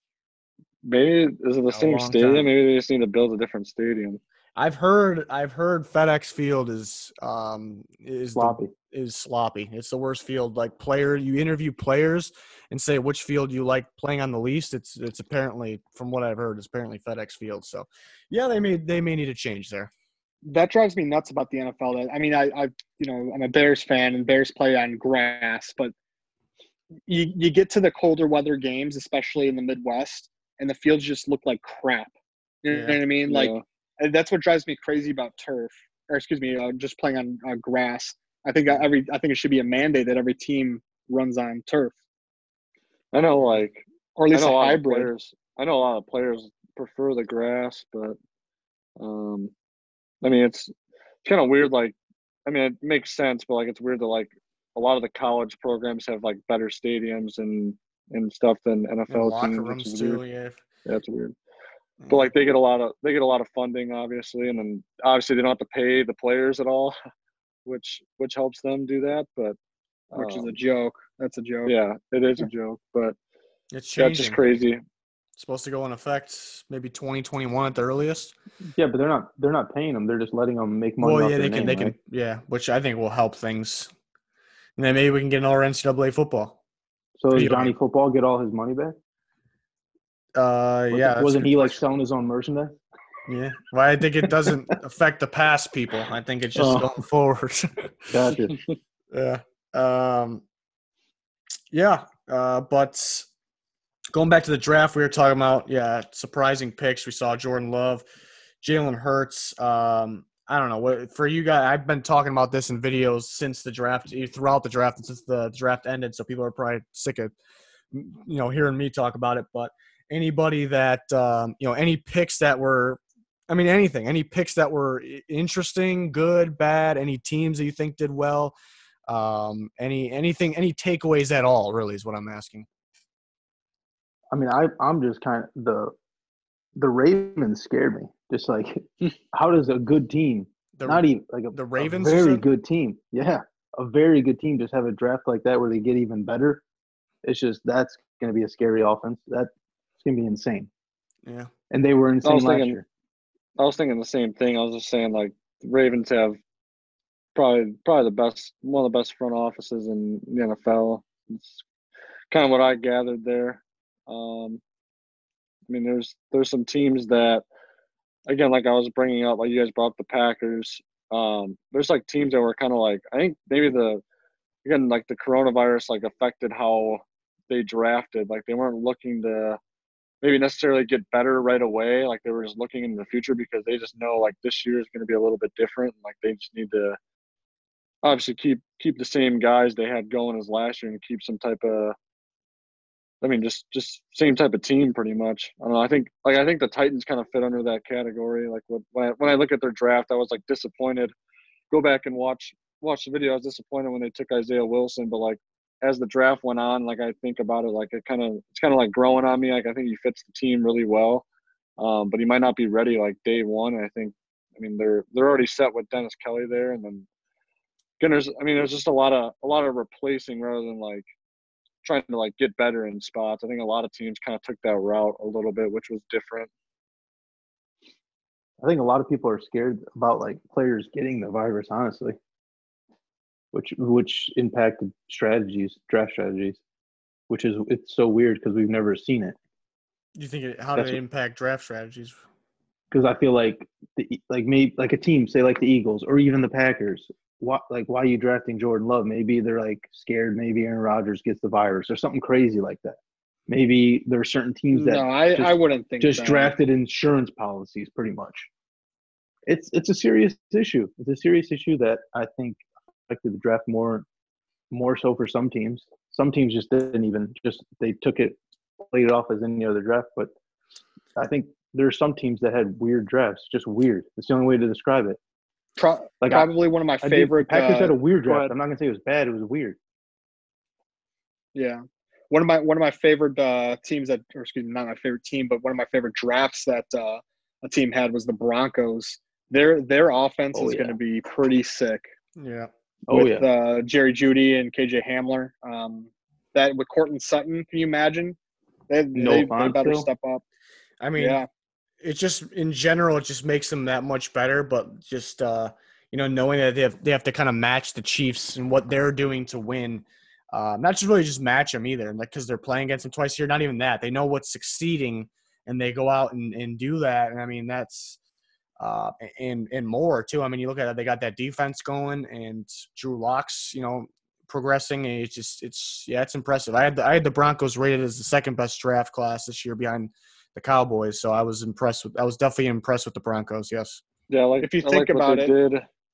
Maybe is it the a same long stadium? time? Maybe they just need to build a different stadium. I've heard. I've heard FedEx Field is um is Sloppy. The, is sloppy. It's the worst field. Like player, you interview players and say which field you like playing on the least. It's it's apparently, from what I've heard, it's apparently FedEx Field. So, yeah, they may they may need a change there. That drives me nuts about the N F L. I mean, I, I, you know, I'm a Bears fan, and Bears play on grass, but you you get to the colder weather games, especially in the Midwest, and the fields just look like crap. You know Yeah. what I mean? Like, Yeah. and that's what drives me crazy about turf, or excuse me, uh, just playing on uh, grass. I think every I think it should be a mandate that every team runs on turf, I know, like or at I least know a a lot of hybrid. players. I know a lot of players prefer the grass, but um, I mean, it's it's kind of weird. Like, I mean, it makes sense, but like, it's weird that like a lot of the college programs have like better stadiums and and stuff than N F And L locker teams, which rooms is too. weird. Yeah. That's weird. But like, they get a lot of they get a lot of funding, obviously, and then obviously they don't have to pay the players at all, which which helps them do that. But Which is a um, joke. That's a joke. yeah, it is a joke, but It's that's just changing. crazy. It's supposed to go in effect maybe twenty twenty-one at the earliest. Yeah, but they're not. They're not paying them. They're just letting them make money Well, off yeah, their they can. name, They right? can. Yeah, which I think will help things. And then maybe we can get another N C double A football. So does Video Johnny game. Football get all his money back? Uh, Wasn't, yeah, that's a wasn't good he like question. selling his own merchandise? Yeah. Well, I think it doesn't affect the past people. I think it's just Oh. going forward. Gotcha. Yeah. Um, yeah. Uh, but going back to the draft, we were talking about, yeah, surprising picks. We saw Jordan Love, Jalen Hurts. Um, I don't know what for you guys. I've been talking about this in videos since the draft, throughout the draft, and since the draft ended. So people are probably sick of, you know, hearing me talk about it. But anybody that, um, you know, any picks that were, I mean, anything, any picks that were interesting, good, bad, any teams that you think did well, um, any anything, any takeaways at all, really, is what I'm asking. I mean, I I'm just kind of the the Ravens scared me. Just like, how does a good team, The, not even like a, the a Ravens, you very said? good team, yeah, a very good team, just have a draft like that where they get even better? It's just that's going to be a scary offense. That's going to be insane. Yeah. And they were I insane was last thinking, year. I was thinking the same thing. I was just saying, like, the Ravens have probably probably the best, one of the best front offices in the N F L. It's kind of what I gathered there. Um, I mean, there's there's some teams that, again, like I was bringing up, like you guys brought up the Packers. Um, there's like teams that were kind of like, I think maybe the again like the coronavirus like affected how they drafted. Like they weren't looking to maybe necessarily get better right away. Like they were just looking in the future because they just know like this year is going to be a little bit different. Like they just need to obviously keep keep the same guys they had going as last year and keep some type of I mean just just same type of team pretty much. I don't know. I think like I think the Titans kind of fit under that category. Like when when I, when I look at their draft, I was like disappointed. Go back and watch watch the video. I was disappointed when they took Isaiah Wilson, but like as the draft went on, like I think about it, like it kind of it's kind of like growing on me. Like I think he fits the team really well, um, but he might not be ready like day one. And I think, I mean, they're they're already set with Dennis Kelly there, and then again, there's I mean, there's just a lot of a lot of replacing rather than like trying to like get better in spots. I think a lot of teams kind of took that route a little bit, which was different. I think a lot of people are scared about like players getting the virus, honestly, which which impacted strategies, draft strategies, which is it's so weird because we've never seen it. You think it, how did That's it what- impact draft strategies? Because I feel like the like maybe like a team, say like the Eagles or even the Packers. Why like why are you drafting Jordan Love? Maybe they're like scared. Maybe Aaron Rodgers gets the virus or something crazy like that. Maybe there are certain teams that No, I, just, I wouldn't think just that. drafted insurance policies, pretty much. It's it's a serious issue. It's a serious issue that I think affected the draft more more so for some teams. Some teams just didn't even just they took it, played it off as any other draft. But I think there are some teams that had weird drafts, just weird. It's the only way to describe it. Pro- Like I, probably one of my I did, favorite. Packers uh, had a weird go draft. ahead. I'm not gonna say it was bad. It was weird. Yeah. one of my one of my favorite uh, teams that, or excuse me, not my favorite team, but one of my favorite drafts that uh, a team had was the Broncos. Their their offense Oh, is yeah. going to be pretty sick Yeah. Oh, with yeah. uh, Jerry Jeudy and K J Hamler. Um, that with Cortland Sutton, can you imagine? They No they, fun they better still? step up. I mean, Yeah, it just in general, it just makes them that much better. But just uh, you know, knowing that they have they have to kind of match the Chiefs and what they're doing to win. Uh, not just really just match them either, like because they're playing against them twice a year. Not even that. They know what's succeeding, and they go out and, and do that. And I mean, that's uh, and and more too. I mean, you look at it, they got that defense going, and Drew Lock's, you know, progressing. And it's just it's yeah, it's impressive. I had the, I had the Broncos rated as the second best draft class this year behind the Cowboys. So I was impressed with. I was definitely impressed with the Broncos. Yes. Yeah, I like if you I think like what about they it, did.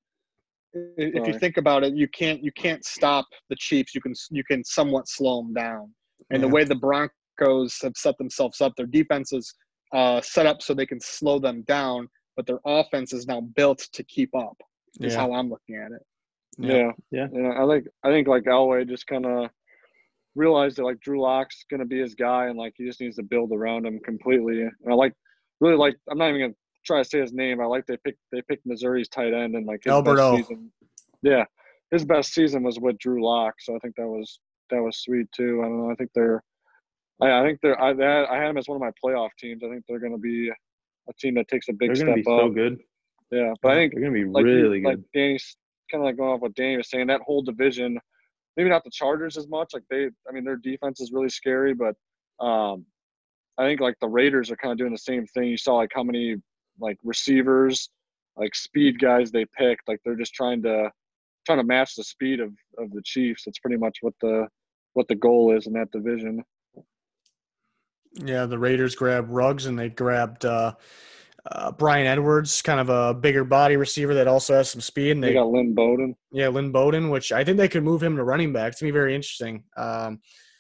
if you Sorry. think about it, you can't you can't stop the Chiefs. You can you can somewhat slow them down. And the Yeah. way the Broncos have set themselves up, their defense is uh, set up so they can slow them down, but their offense is now built to keep up. Is Yeah. how I'm looking at it. Yeah. Yeah, Yeah. yeah. I like. I think like Elway just kind of realized that like Drew Lock's gonna be his guy, and like he just needs to build around him completely. And I like, really like. I'm not even gonna try to say his name. I like they picked they picked Missouri's tight end, and like his Alberto. best season. Yeah, his best season was with Drew Lock, so I think that was that was sweet too. I don't know. I think they're. I, I think they're. I that, I had them as one of my playoff teams. I think they're gonna be a team that takes a big They're step going to be up. so good. Yeah, but I think They're going to be like really you, like good. Danny's kind of like going off what Danny was saying. That whole division, maybe not the Chargers as much. Like they, I mean, their defense is really scary, but um, I think like the Raiders are kind of doing the same thing. You saw like how many like receivers, like speed guys they picked. Like they're just trying to trying to match the speed of of the Chiefs. That's pretty much what the what the goal is in that division. Yeah, the Raiders grabbed Ruggs and they grabbed uh, uh, Brian Edwards, kind of a bigger body receiver that also has some speed. And They they, got Lynn Bowden. yeah, Lynn Bowden, which I think they could move him to running back. It's gonna be very interesting. Um,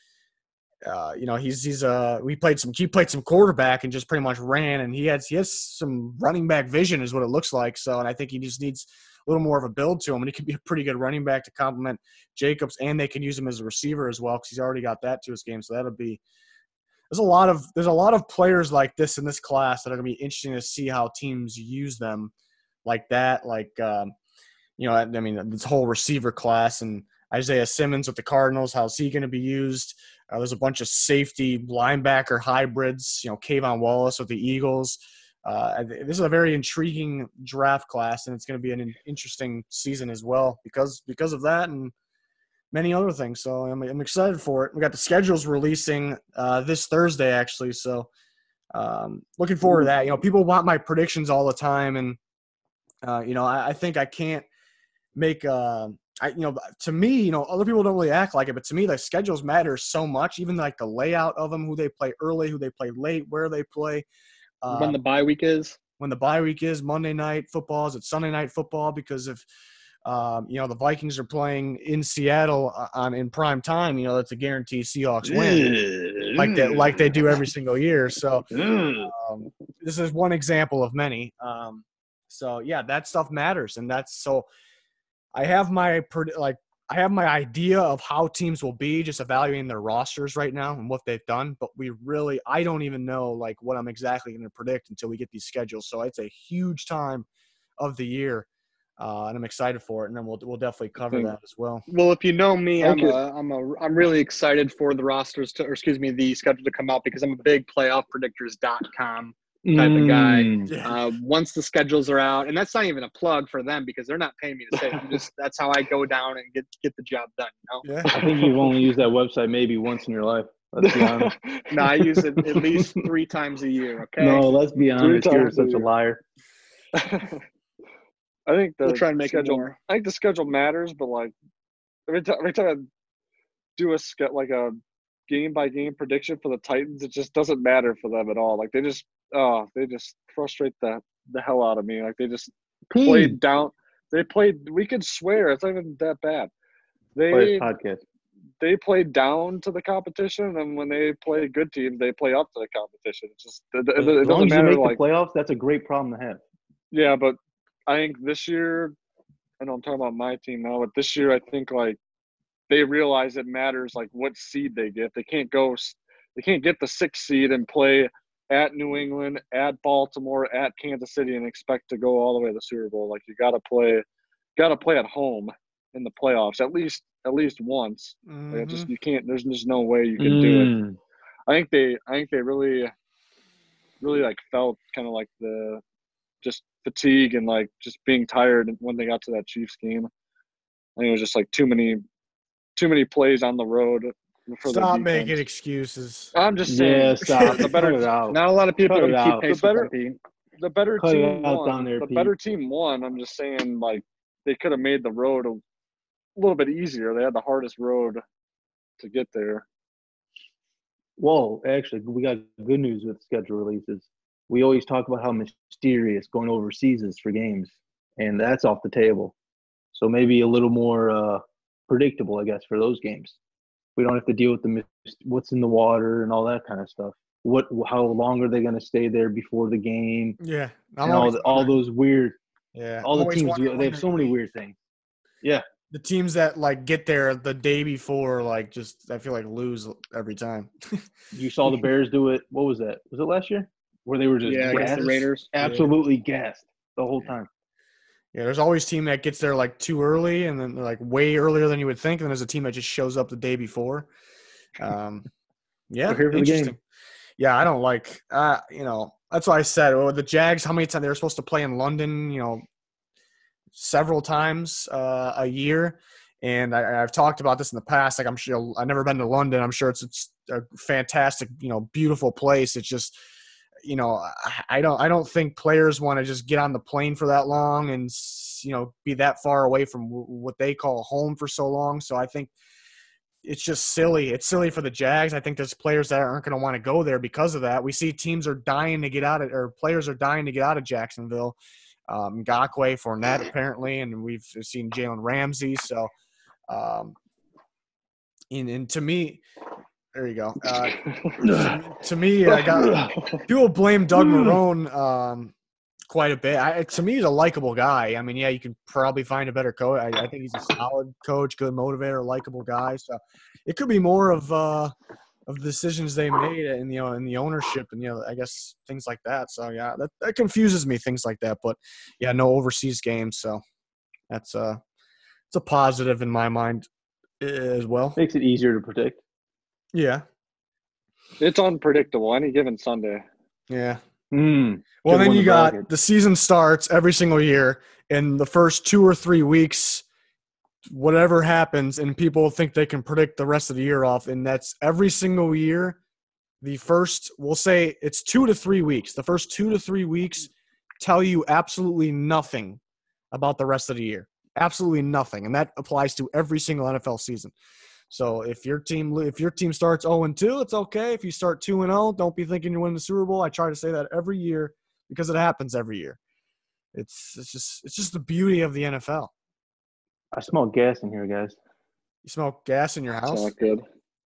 uh, you know, he's he's uh we played some he played some quarterback and just pretty much ran, and he has he has some running back vision is what it looks like. So, and I think he just needs a little more of a build to him, and he could be a pretty good running back to complement Jacobs, and they can use him as a receiver as well because he's already got that to his game. So that'll be. There's a lot of there's a lot of players like this in this class that are going to be interesting to see how teams use them, like that. Like um, you know, I, I mean, this whole receiver class and Isaiah Simmons with the Cardinals. How's he going to be used? Uh, there's a bunch of safety linebacker hybrids. You know, Kayvon Wallace with the Eagles. Uh, this is a very intriguing draft class, and it's going to be an interesting season as well because because of that and many other things. So I'm, I'm excited for it. We got the schedules releasing uh, this Thursday, actually. So um, looking forward to that. You know, people want my predictions all the time. And, uh, you know, I, I think I can't make uh, – I, you know, to me, you know, other people don't really act like it. But to me, the schedules matter so much, even like the layout of them, who they play early, who they play late, where they play. Um, When the bye week is. When the bye week is, Monday night football, is it Sunday night football? Because if – Um, you know, the Vikings are playing in Seattle on in prime time. You know, that's a guarantee Seahawks win, like that, like they do every single year. So um, this is one example of many. Um, so yeah, that stuff matters, and that's so. I have my like I have my idea of how teams will be, just evaluating their rosters right now and what they've done. But we really, I don't even know like what I'm exactly going to predict until we get these schedules. So it's a huge time of the year. Uh, and I'm excited for it, and then we'll we'll definitely cover that as well. Well, if you know me, I'm Okay. a, I'm a, I'm really excited for the rosters to, or excuse me, the schedule to come out because I'm a big playoff predictors dot com type of guy. Mm. Yeah. Uh, once the schedules are out, and that's not even a plug for them because they're not paying me to say it. I'm just that's how I go down and get get the job done. You know? Yeah. I think you've only used that website maybe once in your life. Let's be honest. No, I use it at least three times a year. Okay. No, let's be honest. You're times a such a year. liar. I think the We'll try and make it schedule. more. I think the schedule matters, but like every time, every time I do a ske- like a game by game prediction for the Titans, it just doesn't matter for them at all. Like they just, oh, they just frustrate the the hell out of me. Like they just played down. They played. We could swear it's not even that bad. Players They podcast. they play down to the competition, and when they play good teams, they play up to the competition. It's just it, it, As it long doesn't as you matter. make Like the playoffs, that's a great problem to have. yeah, but I think this year, I know I'm talking about my team now, but this year I think like they realize it matters like what seed they get. They can't go they can't get the sixth seed and play at New England, at Baltimore, at Kansas City and expect to go all the way to the Super Bowl. Like you gotta play gotta play at home in the playoffs at least at least once. Mm-hmm. Like just you can't there's just no way you can mm. do it. I think they I think they really really like felt kind of like the just fatigue and like just being tired when they got to that Chiefs game. I think it was just like too many too many plays on the road for Stop the making excuses. I'm just saying. Yeah, stop. the better, Cut it out. Not a lot of people Cut can it keep out. pace The better- with them, Pete. The better Cut it team out won. down there, the Pete. better team won. I'm just saying, like they could have made the road a little bit easier. They had the hardest road to get there. Well, actually, we got good news with schedule releases. We always talk about how mysterious going overseas is for games, and that's off the table. So maybe a little more uh, predictable, I guess, for those games. We don't have to deal with the what's in the water and all that kind of stuff. What, how long are they going to stay there before the game? Yeah, and all the, all those weird. Yeah, all I'm the always teams wondering they have when so they're many gonna weird things. Yeah, the teams that like get there the day before, like just I feel like lose every time. You saw the Bears do it. What was that? Was it last year? Where they were just Yeah, against gassed? the Raiders. Absolutely gassed the whole time. Yeah, there's always a team that gets there like too early and then like way earlier than you would think, and then there's a team that just shows up the day before. Um, yeah, We're here for the interesting. game. Yeah, I don't like. Uh, you know, that's why I said well, the Jags. How many times they were supposed to play in London? You know, several times uh, a year. And I, I've talked about this in the past. Like I'm sure I've never been to London. I'm sure it's, it's a fantastic, you know, beautiful place. It's just, you know, I don't I don't think players want to just get on the plane for that long and, you know, be that far away from what they call home for so long. So I think it's just silly. It's silly for the Jags. I think there's players that aren't going to want to go there because of that. We see teams are dying to get out of, or players are dying to get out of Jacksonville. Um, Ngakoue, Fournette apparently, and we've seen Jalen Ramsey. So, um, and, and to me, there you go. Uh, to, to me, I got people blame Doug Marrone um, quite a bit. I, to me, he's a likable guy. I mean, yeah, you can probably find a better coach. I, I think he's a solid coach, good motivator, likable guy. So it could be more of uh, of the decisions they made in the in the ownership and you know I guess things like that. So yeah, that, that confuses me, things like that. But yeah, no overseas games. So that's uh it's a positive in my mind as well. Makes it easier to predict. Yeah. It's unpredictable any given Sunday. Yeah. Mm, well, then you got bracket. the season starts every single year, and the first two or three weeks, whatever happens, and people think they can predict the rest of the year off, and that's every single year. The first, we'll say it's two to three weeks. The first two to three weeks tell you absolutely nothing about the rest of the year. Absolutely nothing, and that applies to every single N F L season. So if your team if your team starts oh and two, it's okay. If you start two and oh, don't be thinking you're winning the Super Bowl. I try to say that every year because it happens every year. It's it's just it's just the beauty of the N F L. I smell gas in here, guys. You smell gas in your house? It's not good.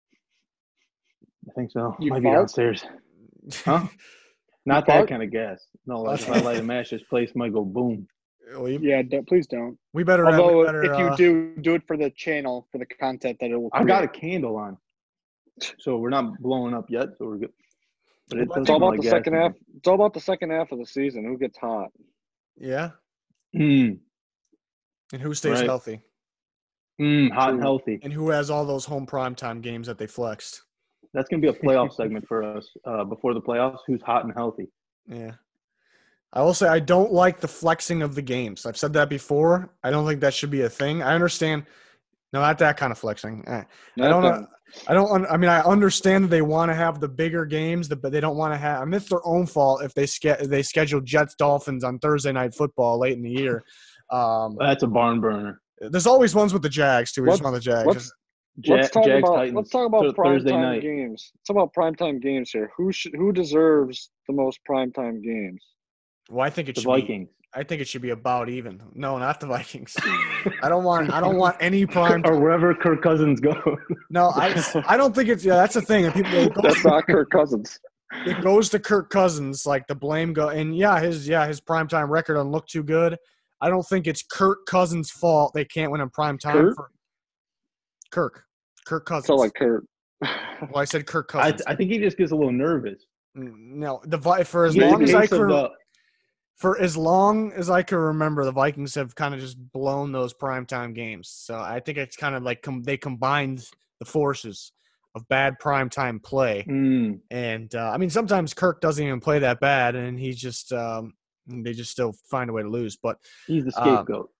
I think so. You Might be fart? downstairs. Huh? Not fart? that kind of gas. No, like if I light a match, this place might go boom. we, Yeah, don't, please don't. we better. Although, we better, if you uh, do, do it for the channel, for the content that it will I've got a create. candle on, so we're not blowing up yet. So we're good. But it Well, I does It's all smell about like the gas second in half. It's all about the second half of the season. Who gets hot? yeah, here. Mm, and who stays Right. healthy, mm, hot and True. healthy. and who has all those home primetime games that they flexed. That's gonna be a playoff segment for us uh, before the playoffs. Who's hot and healthy? Yeah. I will say I don't like the flexing of the games. I've said that before. I don't think that should be a thing. I understand. No, not that kind of flexing. Eh. I don't know. Nothing. I don't. I mean, I understand that they want to have the bigger games, but they don't want to have. I mean, it's their own fault if they ske- they schedule Jets Dolphins on Thursday Night Football late in the year. Um, That's a barn burner. there's always ones with the Jags too. We just Let's- want the Jags. let's- Ja- let's talk Jags about Titans. let's talk about Th- Thursday primetime night. games. Let's talk about primetime games here. Who should who deserves the most primetime games? Well, I think it The should Vikings. be. I think it should be about even. No, not the Vikings. I don't want. I don't want any prime. or wherever Kirk Cousins goes. No, I. I don't think it's. Yeah, that's the thing. And people. It goes, That's not Kirk Cousins. it goes to Kirk Cousins. Like the blame go. And yeah, his yeah his primetime record doesn't look too good. I don't think it's Kirk Cousins' fault they can't win in primetime. Kurt? For Kirk. Kirk Cousins. So like Kurt. well, I said Kirk I, Cousins. I think he just gets a little nervous. no, the Vi- for as He has long a as I case of can the- for as long as I can remember, the Vikings have kind of just blown those primetime games. So I think it's kind of like com- they combined the forces of bad primetime play. Mm, And uh, I mean, sometimes Kirk doesn't even play that bad, and he just um, they just still find a way to lose. But he's the um, scapegoat.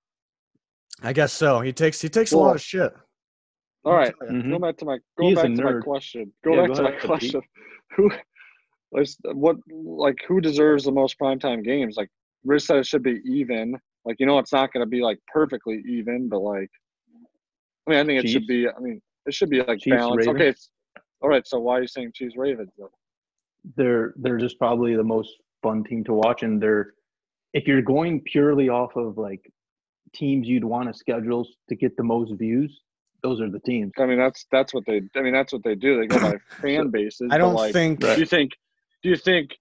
I guess so. He takes he takes a Well, lot of shit. All right, Mhm. go back to my He go is back a to my nerd. question. Go Yeah, back go to my ahead, Pete. question. Who, like, what, like, who deserves the most primetime games? Like, Rich said it should be even. Like, you know, it's not going to be like perfectly even, but like, I mean, I think it should Chiefs? be. I mean, it should be like Chiefs, balanced. Ravens? Okay, it's, all right. So why are you saying Chiefs Ravens? Then? They're they're just probably the most fun team to watch, and they're if you're going purely off of like teams you'd want to schedule to get the most views, those are the teams. I mean, that's that's what they. I mean, that's what they do. They go by fan bases. I don't but like, think Do you think? Do you think?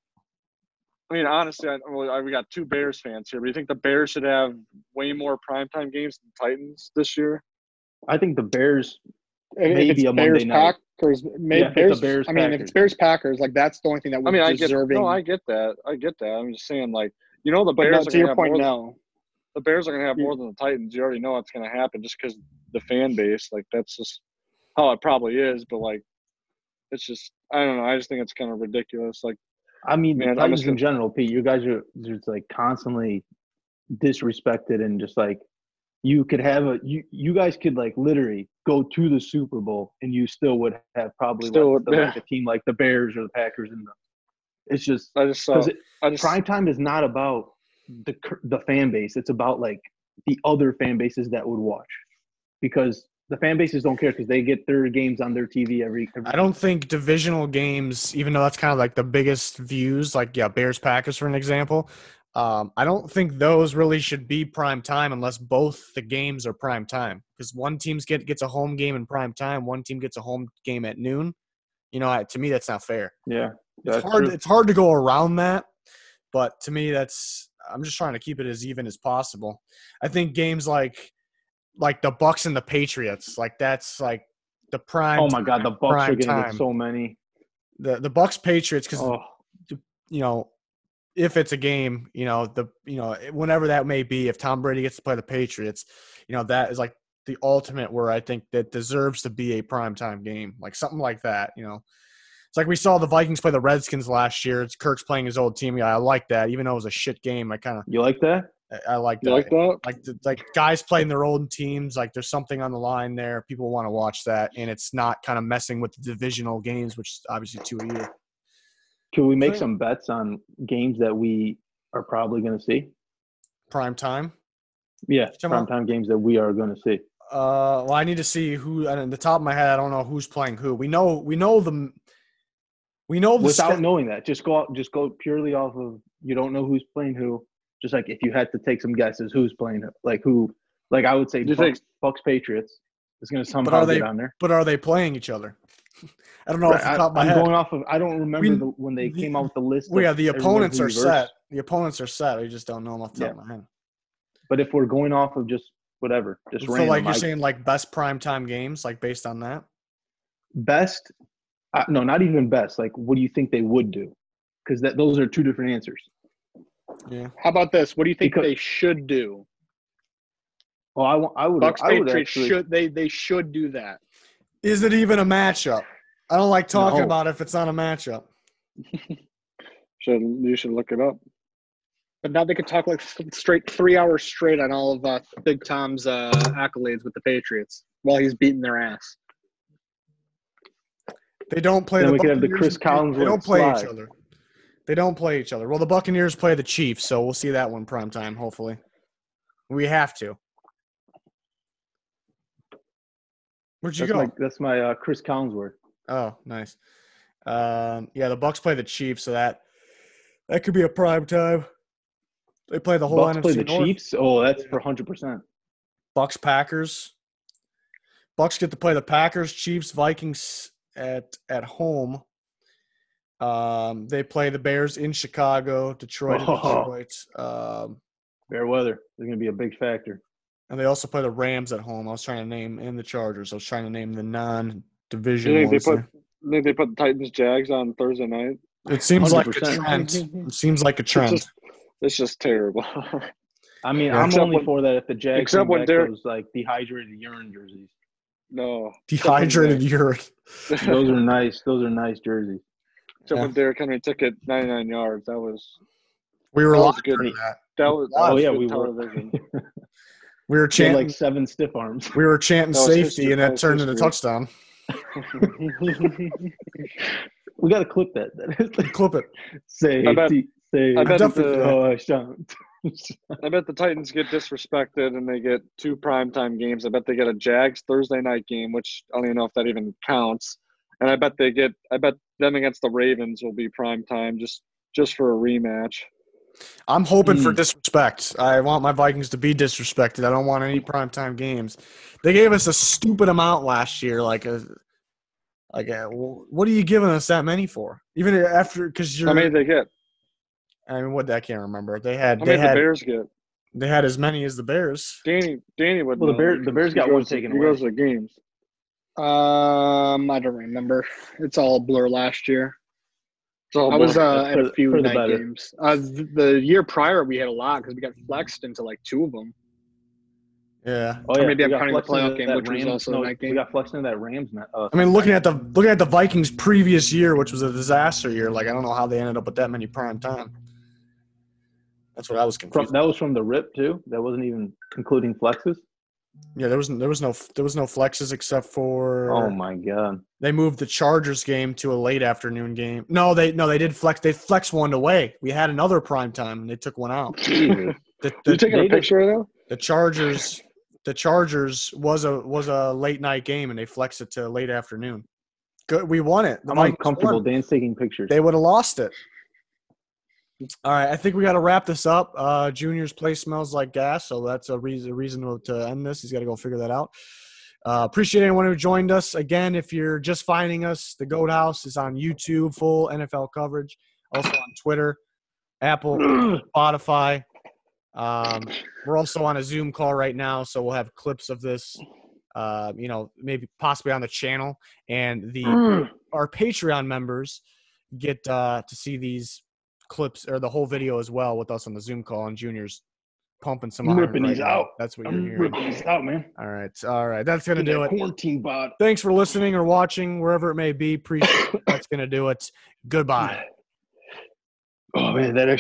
I mean, honestly, I, well, I- we got two Bears fans here. But do you think the Bears should have way more primetime games than Titans this year? I think the Bears. If Maybe it's a Bears Monday night. Packers, maybe Yeah, if it's a Bears, Bears I mean, if Packers. it's Bears Packers, like that's the only thing that I was mean, I get deserving. no, I get that. I get that. I'm just saying, like, you know, the but no, Bears are to going your to have point, more. Than, no. the Bears are going to have You- more than the Titans. You already know what's going to happen just because the fan base. Like, that's just how it probably is. But like, it's just I don't know. I just think it's kind of ridiculous. Like, I mean, Man, the I'm Titans just in gonna- general, Pete. You guys are just like constantly disrespected and just like you could have a you you guys could like literally go to the Super Bowl and you still would have probably Still less would, than like yeah. a team like the Bears or the Packers and the. It's just I just saw. because I just prime time is not about the cur- the fan base. It's about like the other fan bases that would watch, because the fan bases don't care because they get their games on their T V every. every I don't think divisional games, even though that's kind of like the biggest views, like yeah, Bears Packers for an example. Um, I don't think those really should be prime time unless both the games are prime time. Because one team get gets a home game in prime time, one team gets a home game at noon. You know, I, to me that's not fair. Yeah, It's that's hard. true. It's hard to go around that, but to me, that's. I'm just trying to keep it as even as possible. I think games like, like the Bucks and the Patriots, like that's like the prime. Oh my God, the Bucks are prime going to time. get so many. The the Bucks Patriots because Oh, you know if it's a game, you know the you know whenever that may be, if Tom Brady gets to play the Patriots, you know that is like the ultimate where I think that deserves to be a primetime game, like something like that. You know. It's like we saw the Vikings play the Redskins last year. It's Kirk's playing his old team. Yeah, I like that. Even though it was a shit game, I kind of you like that? I, I like that. you like that. Like the, like guys playing their old teams. Like there's something on the line there. People want to watch that, and it's not kind of messing with the divisional games, which is obviously two a year. Can we make Yeah. some bets on games that we are probably going to see? Prime time. Yeah, Come on. primetime games that we are going to see. Uh, well, I need to see who. And in the top of my head, I don't know who's playing who. We know we know the. We know the Without sch- knowing that, just go out, just go purely off of you don't know who's playing who. Just like if you had to take some guesses, who's playing who? Like who? Like I would say, Do you Bucks, think- Bucks Patriots is going to But somehow are they? get on there. But are they playing each other? I don't know off Right, the top of my I, I'm head. going off of. I don't remember We- the, when they the- came out with the list. Well, of yeah, the everyone opponents who are we versed. set. The opponents are set. We just don't know them off the top Yeah. of my head. But if we're going off of just whatever, just So, random, like you're I- saying, like best primetime games, like based on that. best, uh, no, not even best. Like, what do you think they would do? Because that those are two different answers. Yeah. How about this? What do you think Because- they should do? Well, I, wa- I would, Bucks I would Patriots actually. should they they should do that. Is it even a matchup? I don't like talking No. about it if it's not a matchup. Should you should look it up. But now they could talk like th- straight three hours straight on all of uh, Big Tom's uh, accolades with the Patriots while he's beating their ass. They don't play Then the we could have the Buccaneers. Chris They- They don't Collinsworth play slide. each other. They don't play each other. Well, the Buccaneers play the Chiefs, so we'll see that one prime time, hopefully. We have to. Where'd you That's go? my that's my uh, Chris Collinsworth. Oh, nice. Um, yeah, the Bucks play the Chiefs, so that that could be a prime time. They play the whole Bucks N F play C the North. Chiefs. Oh, that's for hundred percent. Bucks Packers. Bucks get to play the Packers, Chiefs, Vikings at at home. Um, they play the Bears in Chicago, Detroit in Oh. Detroit. Um, Fair weather is going to be a big factor. And they also play the Rams at home. I was trying to name and the Chargers. I was trying to name the Do non-division you think they ones. put? there. do you think they put the Titans Jags on Thursday night? It seems like a one hundred percent. trend. It seems like a It's trend. just, it's just terrible. I mean, Yeah. I'm Except only when- for that if the Jags except bring when back Derek- those like dehydrated urine jerseys. no. Dehydrated urine. Those are nice. Those are nice jerseys. Except Yeah. when Derrick Henry took it ninety-nine yards. That was We were That was live good. during that. that was, that Oh was yeah, good we were. television. We were She had chanting. like seven stiff arms. we were chanting That was safety, history. and That that was turned into history. touchdown. We got to clip that. Clip it. Safety. I bet- Safety. I bet definitely the- do that. Oh, Sean. I bet the Titans get disrespected and they get two primetime games. I bet they get a Jags Thursday night game, which I don't even know if that even counts. And I bet they get I bet them against the Ravens will be primetime just just for a rematch. I'm hoping for Hmm. disrespect. I want my Vikings to be disrespected. I don't want any primetime games. They gave us a stupid amount last year. Like a, like a, what are you giving us that many for? Even after because you're. How many did they get? I mean, what I can't remember. They had How they many did the had Bears get? they had as many as the Bears. Danny Danny would Well, the know Bear- the because Bears he got one goes to- taken He away. goes to the games. Um, I don't remember. It's all blur last year. It's all I was blur. uh, at For a the- few for the night better. games. Uh, th- the year prior, we had a lot because we got flexed into like two of them. Yeah. Oh yeah, maybe we I'm got counting the flexed into playoff game, that which was Rams- also a no, night game. We got flexed into that Rams. net- Uh, I mean, looking at the looking at the Vikings' previous year, which was a disaster year. Like I don't know how they ended up with that many prime time. That's what I was from, confused. that was from the rip too. That wasn't even including flexes. Yeah, there was there was no there was no flexes except for. Oh my god. They moved the Chargers game to a late afternoon game. No, they no they did flex. They flexed one away. We had another prime time, and they took one out. Jesus. The, You the, taking they a did- picture right now? the Chargers, the Chargers was a was a late night game, and they flexed it to late afternoon. Good, we won it. The I'm Vikings uncomfortable. won. Dan's taking pictures. They would have lost it. All right, I think we got to wrap this up. Uh, Junior's place smells like gas, so that's a reason, a reason to, to end this. He's got to go figure that out. Uh, appreciate anyone who joined us. Again, if you're just finding us, the Goat House is on YouTube, full N F L coverage. Also on Twitter, Apple, Spotify. Um, we're also on a Zoom call right now, so we'll have clips of this, uh, you know, maybe possibly on the channel. And the our Patreon members get uh, to see these clips or the whole video as well with us on the Zoom call, and Junior's pumping some I'm iron ripping right these now. out. That's what you're I'm hearing. ripping this out, man. All right. All right. That's going to do it. Quarantine bot. Thanks for listening or watching, wherever it may be. Appreciate it. That's going to do it. Goodbye. Oh man, that